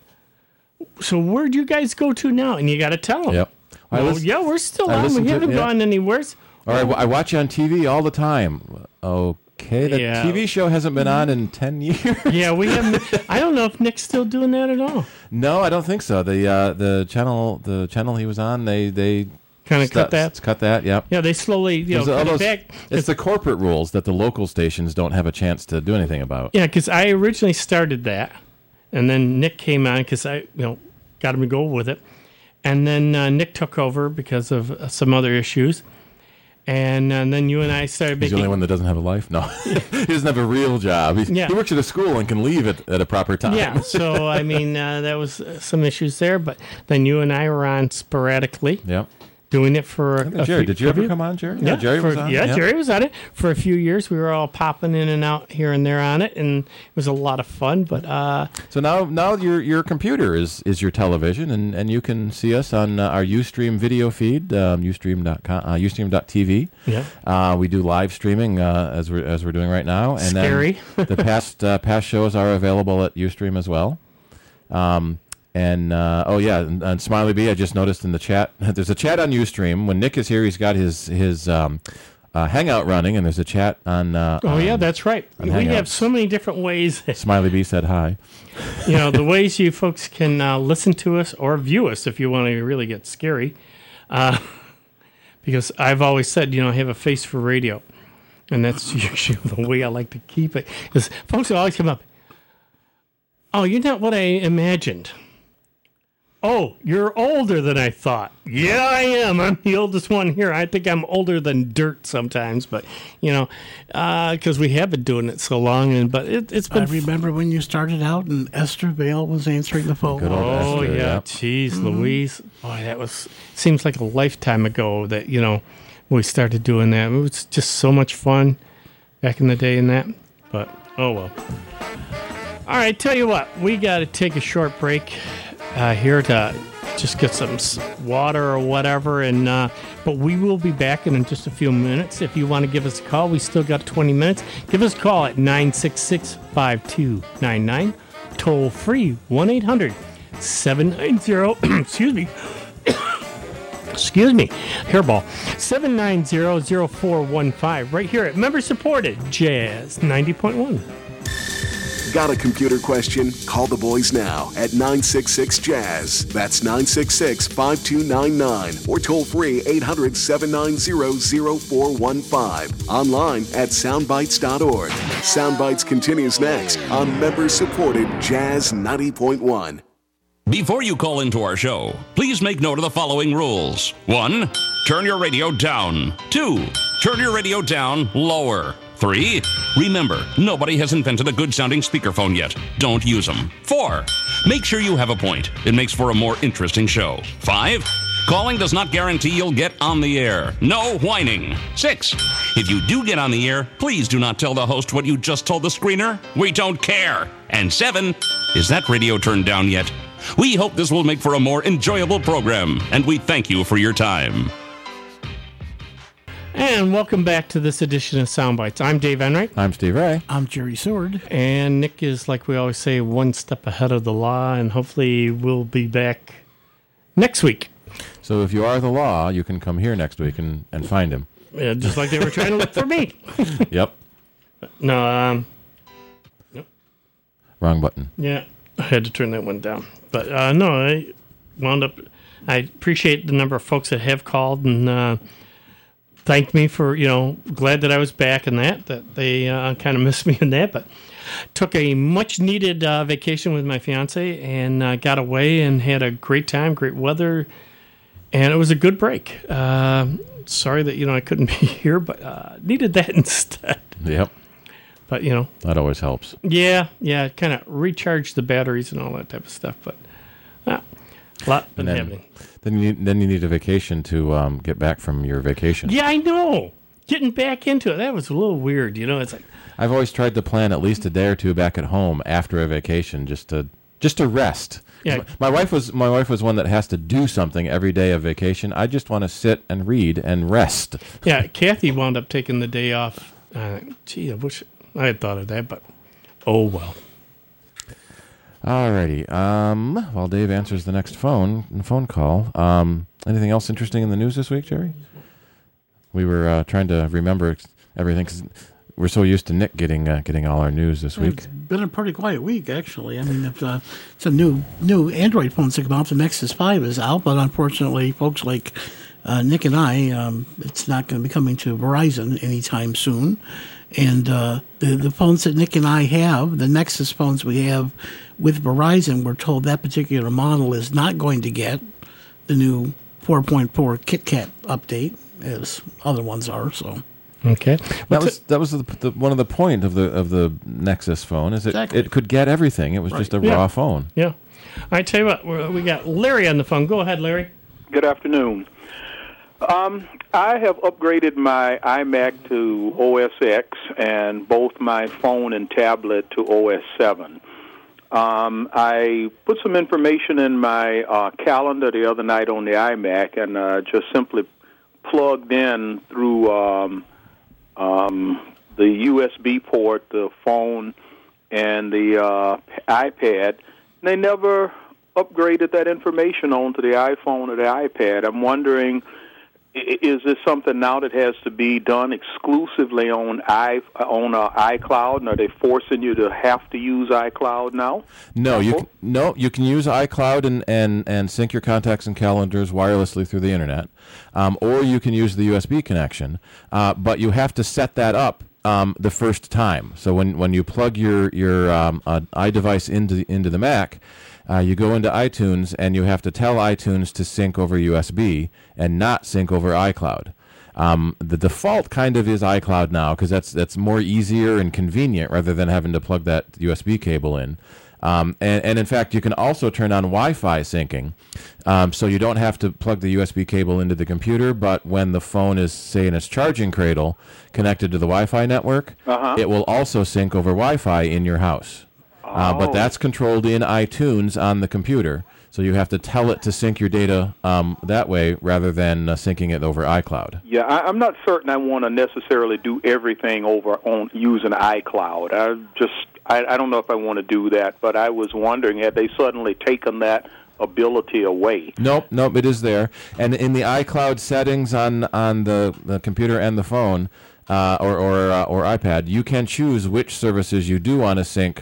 so where'd you guys go to now? And you got to tell them. Yep. I Well, listen- yeah, we're still I on. listen We to- haven't yeah. gone anywhere. All right, well, I watch you on T V all the time. Okay, the Yeah. T V show hasn't been on in ten years. Yeah, we haven't. I don't know if Nick's still doing that at all. No, I don't think so. The uh, the channel the channel he was on, they they Kind of cut that. Cut that. Yep. Yeah, they slowly, you know, There's all cut it those- back. It's the corporate rules that the local stations don't have a chance to do anything about. Yeah, because I originally started that, and then Nick came on because I, you know, got him to go with it, and then uh, Nick took over because of uh, some other issues, and, and then you and I started He's the making. only one that doesn't have a life. No, he doesn't have a real job. He's, Yeah. He works at a school and can leave at, at a proper time. Yeah, so I mean, uh, there was uh, some issues there, but then you and I were on sporadically. Yep. Doing it for a, think a Jerry- few- did you a ever few- come on, Jerry? Yeah, Yeah, Jerry for- was on, Yeah, yeah. Jerry was on it for a few years. We were all popping in and out here and there on it, and it was a lot of fun. But uh, So now, now your your computer is, is your television, and, and you can see us on uh, our Ustream video feed, um, ustream dot com, uh, ustream dot t v. Yeah. Uh, we do live streaming uh, as we're as we're doing right now, and Scary. then the past uh, past shows are available at Ustream as well. Um, and uh, oh yeah, and, and Smiley B, I just noticed in the chat. There's a chat on Ustream. When Nick is here, he's got his his um, uh, Hangout running, and there's a chat on. Uh, oh yeah, on- that's right. on We have Hangouts. so many different ways. Smiley B said hi. You know, the ways you folks can uh, listen to us or view us if you want to really get scary. Uh, because I've always said, you know, I have a face for radio. And that's usually the way I like to keep it. Because folks will always come up, oh, you're not what I imagined. Oh, you're older than I thought. Yeah, I am. I'm the oldest one here. I think I'm older than dirt sometimes, but you know, because we have been doing it so long. And but it, it's been. I remember when you started out and Esther Vale was answering the phone. Good old Oh Esther, yeah, yeah. jeez, Mhm. Louise. Boy, that was seems like a lifetime ago that you know we started doing that. It was just so much fun back in the day in that. But oh well. All right, tell you what, we got to take a short break uh, here to just get some s- water or whatever, and uh, but we will be back in just a few minutes. If you want to give us a call, we still got twenty minutes. Give us a call at nine six six, five two nine nine, toll free one eight hundred seven nine zero. Excuse me. Excuse me, hairball. seven nine zero zero four one five right here at member supported Jazz ninety point one. Got a computer question? Call the boys now at nine six six jazz. That's nine six six, five two nine nine or toll free eight hundred, seven nine zero, zero four one five. Online at soundbites dot org. Soundbites continues next on member-supported Jazz ninety point one. Before you call into our show, please make note of the following rules. One, turn your radio down. Two, turn your radio down lower. Three, remember, nobody has invented a good-sounding speakerphone yet. Don't use them. Four, make sure you have a point. It makes for a more interesting show. Five, calling does not guarantee you'll get on the air. No whining. Six, if you do get on the air, please do not tell the host what you just told the screener. We don't care. And seven, is that radio turned down yet? We hope this will make for a more enjoyable program, and we thank you for your time. And welcome back to this edition of Soundbites. I'm Dave Enright. I'm Steve Ray. I'm Jerry Seward. And Nick is, like we always say, one step ahead of the law, and hopefully we'll be back next week. So if you are the law, you can come here next week and, and find him. Yeah, just like they were trying to look for me. Yep. No, um... Nope. Wrong button. Yeah, I had to turn that one down. But, uh, no, I wound up... I appreciate the number of folks that have called and uh, thanked me for, you know, glad that I was back in that, that they uh, kind of missed me in that, but took a much-needed uh, vacation with my fiance and uh, got away and had a great time, great weather, and it was a good break. Uh, sorry that, you know, I couldn't be here, but uh, needed that instead. Yep. But, you know. That always helps. Yeah, yeah, kind of recharge the batteries and all that type of stuff, but uh, a lot been then, happening. Then you, need, then you need a vacation to um, get back from your vacation. Yeah, I know. Getting back into it, that was a little weird, you know. It's like I've always tried to plan at least a day or two back at home after a vacation just to just to rest. Yeah. My wife was my wife was one that has to do something every day of vacation. I just want to sit and read and rest. Yeah, Kathy wound up taking the day off. Uh, gee, I wish I had thought of that, but oh well. Alrighty. Um, while Dave answers the next phone phone call, um, anything else interesting in the news this week, Jerry? We were uh, trying to remember everything because we're so used to Nick getting uh, getting all our news this week. It's been a pretty quiet week, actually. I mean, it's, uh, it's a new new Android phones that come out. The Nexus five is out, but unfortunately, folks like uh, Nick and I, um, it's not going to be coming to Verizon anytime soon. And uh, the the phones that Nick and I have, the Nexus phones we have with Verizon, we're told that particular model is not going to get the new four point four KitKat update, as other ones are. So, okay, that was that was the, the, one of the point of the of the Nexus phone is it Exactly. it could get everything. It was Right. just a Yeah. raw phone. Yeah. I tell you what, we're- we got Larry on the phone. Go ahead, Larry. Good afternoon. Um, I have upgraded my iMac to O S X and both my phone and tablet to O S seven. Um, I put some information in my uh, calendar the other night on the iMac and uh, just simply plugged in through um, um, the U S B port, the phone, and the uh, iPad. They never upgraded that information onto the iPhone or the iPad. I'm wondering, i- is this something now that has to be done exclusively on i on uh, iCloud, and are they forcing you to have to use iCloud now? No, you can, no, you can use iCloud and, and, and sync your contacts and calendars wirelessly through the internet, um, or you can use the U S B connection. Uh, but you have to set that up um, the first time. So when, when you plug your your um, uh, iDevice into the, into the Mac, uh, you go into iTunes and you have to tell iTunes to sync over U S B and not sync over iCloud. Um, the default kind of is iCloud now because that's that's more easier and convenient rather than having to plug that U S B cable in. Um, and, and in fact, you can also turn on Wi-Fi syncing, um, so you don't have to plug the U S B cable into the computer, but when the phone is, say, in its charging cradle connected to the Wi-Fi network, Uh-huh. it will also sync over Wi-Fi in your house. Uh, but Oh. that's controlled in iTunes on the computer, so you have to tell it to sync your data um, that way rather than uh, syncing it over iCloud. Yeah, I, I'm not certain I want to necessarily do everything over on using iCloud. I just, I, I don't know if I want to do that, but I was wondering, had they suddenly taken that ability away? Nope, nope, it is there. And in the iCloud settings on on the, the computer and the phone, uh, or or uh, or iPad, you can choose which services you do want to sync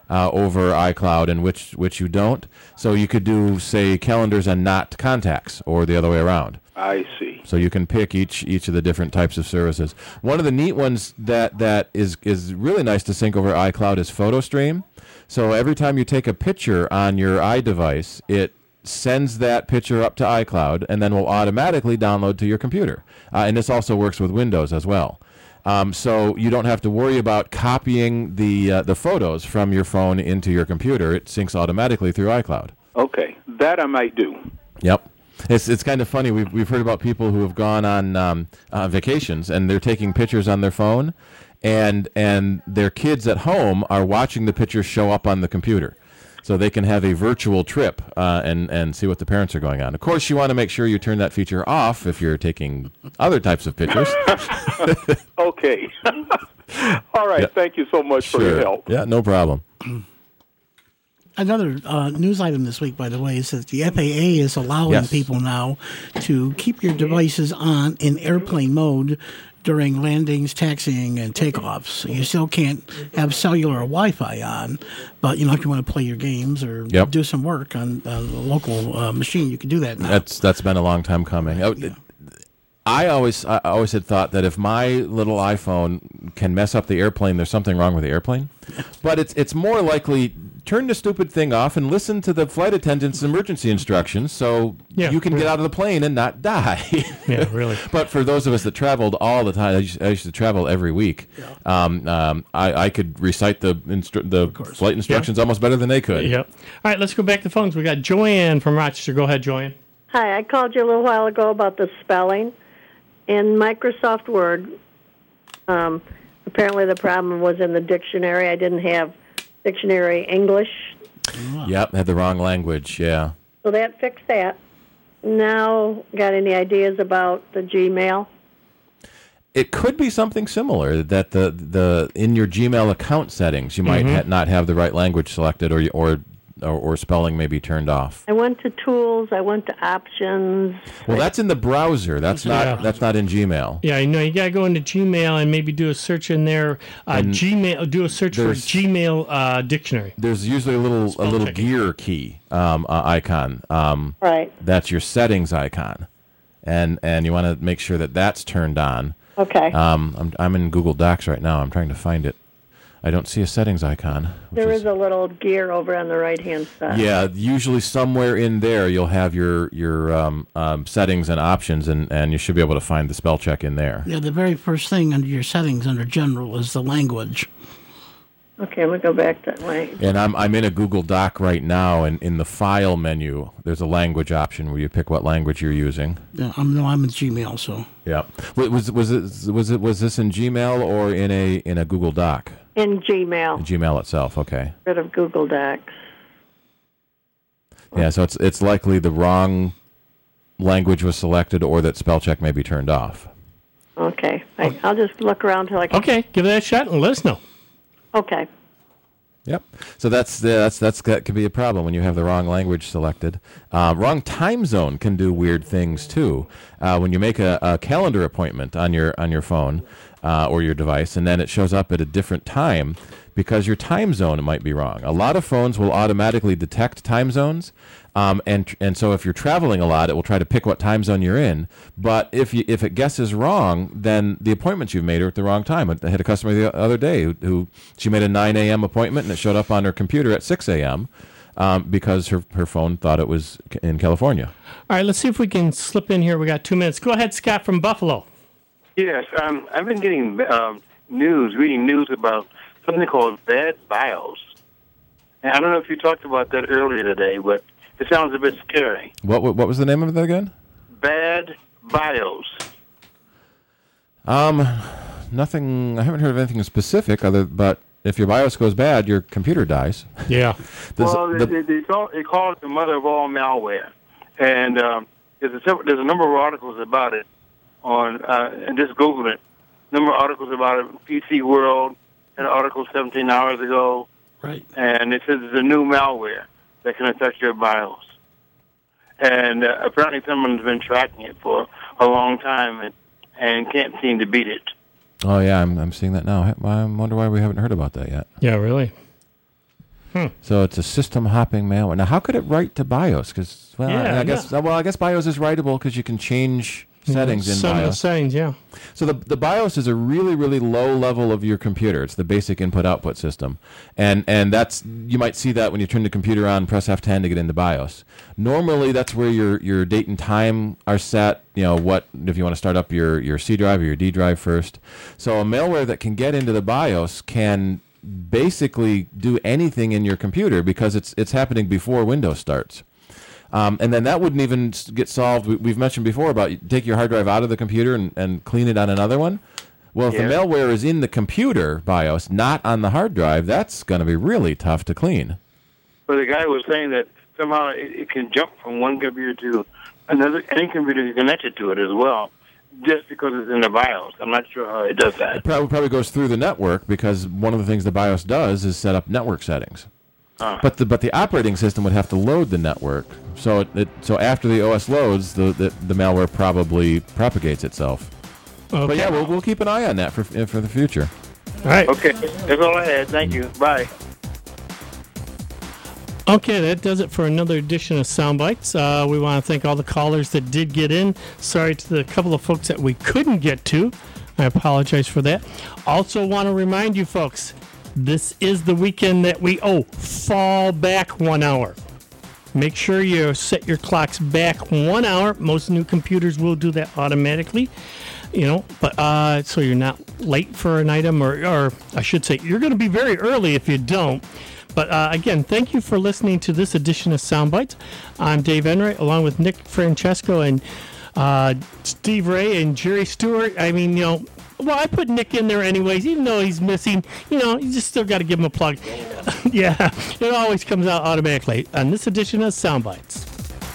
uh, over iCloud and which which you don't. So you could do, say, calendars and not contacts, or the other way around. I see. So you can pick each each of the different types of services. One of the neat ones that, that is, is really nice to sync over iCloud is PhotoStream. So every time you take a picture on your iDevice, it sends that picture up to iCloud and then will automatically download to your computer. Uh, and this also works with Windows as well. Um, so you don't have to worry about copying the uh, the photos from your phone into your computer. It syncs automatically through iCloud. Okay, that I might do. Yep. It's it's kind of funny. We've we've heard about people who have gone on um, uh, vacations and they're taking pictures on their phone, and and their kids at home are watching the pictures show up on the computer, so they can have a virtual trip uh, and and see what the parents are going on. Of course, you want to make sure you turn that feature off if you're taking other types of pictures. Okay. All right. Yeah. Thank you so much for Sure. your help. Yeah, no problem. Another uh, news item this week, by the way, is that the F A A is allowing Yes. people now to keep your devices on in airplane mode during landings, taxiing, and takeoffs. You still can't have cellular or Wi-Fi on, but you know if you want to play your games or Yep. do some work on, on a local uh, machine, you can do that now. That's that's been a long time coming. Oh, I always I always had thought that if my little iPhone can mess up the airplane, there's something wrong with the airplane. But it's it's more likely turn the stupid thing off and listen to the flight attendant's emergency instructions so Yeah, you can really. get out of the plane and not die. Yeah, really. But for those of us that traveled all the time, I used, I used to travel every week. Um, um, I, I could recite the instru- the flight instructions almost better than they could. Yep. All right, let's go back to phones. We got Joanne from Rochester. Go ahead, Joanne. Hi, I called you a little while ago about the spelling. In Microsoft Word, um, apparently the problem was in the dictionary. I didn't have dictionary English, Yep, had the wrong language. Yeah. so that fixed that. Now, got any ideas about the Gmail? It could be something similar that the the in your Gmail account settings you might Mhm. ha- not have the right language selected or or or, or spelling may be turned off. I went to Tools, I went to Options. Well, that's in the browser. That's not Yeah. that's not in Gmail. Yeah, you know, you got to go into Gmail and maybe do a search in there. Uh, And Gmail, do a search for there's- Gmail uh, dictionary. There's usually a little a little gear key um, uh, icon. Um, Right. That's your settings icon, and and you want to make sure that that's turned on. Okay. Um, I'm I'm in Google Docs right now. I'm trying to find it. I don't see a settings icon. There is a little gear over on the right-hand side. Yeah, usually somewhere in there you'll have your your um, um, settings and options, and, and you should be able to find the spell check in there. Yeah, the very first thing under your settings under General is the language. Okay, I'm going to go back that way. And I'm I'm in a Google Doc right now, and in the File menu, there's a language option where you pick what language you're using. Yeah, I'm no, I'm in Gmail, so Yeah. Was was was it was it was this in Gmail or in a in a Google Doc? In Gmail, In Gmail itself. Okay. rid of Google Docs. Yeah. So it's it's likely the wrong language was selected, or that spell check may be turned off. Okay, I, I'll just look around till I can. Okay, give it a shot and let us know. Okay. Yep. So that's the, that's that's that could be a problem when you have the wrong language selected. Uh, wrong time zone can do weird things too. Uh, when you make a, a calendar appointment on your on your phone uh, or your device, and then it shows up at a different time because your time zone might be wrong. A lot of phones will automatically detect time zones, um, and and so if you're traveling a lot, it will try to pick what time zone you're in. But if you, if it guesses wrong, then the appointments you've made are at the wrong time. I had a customer the other day who, who she made a nine a.m. appointment, and it showed up on her computer at six a.m. Um, because her her phone thought it was in California. All right, let's see if we can slip in here. We got two minutes. Go ahead, Scott from Buffalo. Yes, um, I've been getting um, news, reading news about something called bad BIOS. And I don't know if you talked about that earlier today, but it sounds a bit scary. What what, what was the name of that again? Bad BIOS. Um, nothing. I haven't heard of anything specific. Other, but if your BIOS goes bad, your computer dies. Yeah. Does- well, they, the- they, they, call, they call it the mother of all malware. And um, there's, a, separate- there's a number of articles about it on, uh, and just Google it. Number of articles about it. P C World had an article seventeen hours ago. Right. And it says it's a new malware that can affect your BIOS. And uh, apparently someone's been tracking it for a long time and, and can't seem to beat it. oh yeah, I'm I'm seeing that now. I wonder why we haven't heard about that yet. Yeah, really. Hmm. So it's a system hopping malware. Now, how could it write to BIOS? Because well, Yeah, I guess well, I guess BIOS is writable because you can change settings in Some of the BIOS. settings, yeah. So the the BIOS is a really really low level of your computer. It's the basic input output system, and and that's you might see that when you turn the computer on, press F ten to get into BIOS. Normally, that's where your your date and time are set. You know what if you want to start up your your C drive or your D drive first. So a malware that can get into the BIOS can basically do anything in your computer because it's it's happening before Windows starts. Um, and then that wouldn't even s- get solved. We, we've mentioned before about you take your hard drive out of the computer and, and clean it on another one. Well, if Yeah. the malware is in the computer BIOS, not on the hard drive, that's going to be really tough to clean. But the guy was saying that somehow it, it can jump from one computer to another, any computer connected to it as well, just because it's in the BIOS. I'm not sure how it does that. It probably, probably goes through the network because one of the things the BIOS does is set up network settings. Ah. But the but the operating system would have to load the network. So it, it so after the O S loads, the, the the malware probably propagates itself. But Okay. yeah, we'll we'll keep an eye on that for for the future. All right. Okay, that's all I had. Thank you. Bye. Okay, that does it for another edition of Soundbites. Uh, we want to thank all the callers that did get in. Sorry to the couple of folks that we couldn't get to. I apologize for that. Also want to remind you folks, this is the weekend that we, oh, fall back one hour. Make sure you set your clocks back one hour. Most new computers will do that automatically. You know, but uh, so you're not late for an item, or, or I should say, you're going to be very early if you don't. But uh, again, thank you for listening to this edition of Soundbites. I'm Dave Enright, along with Nick Francesco and uh, Steve Ray and Jerry Stewart. I mean, you know, well, I put Nick in there anyways, even though he's missing. You know, you just still got to give him a plug. Yeah, it always comes out automatically on this edition of Soundbites.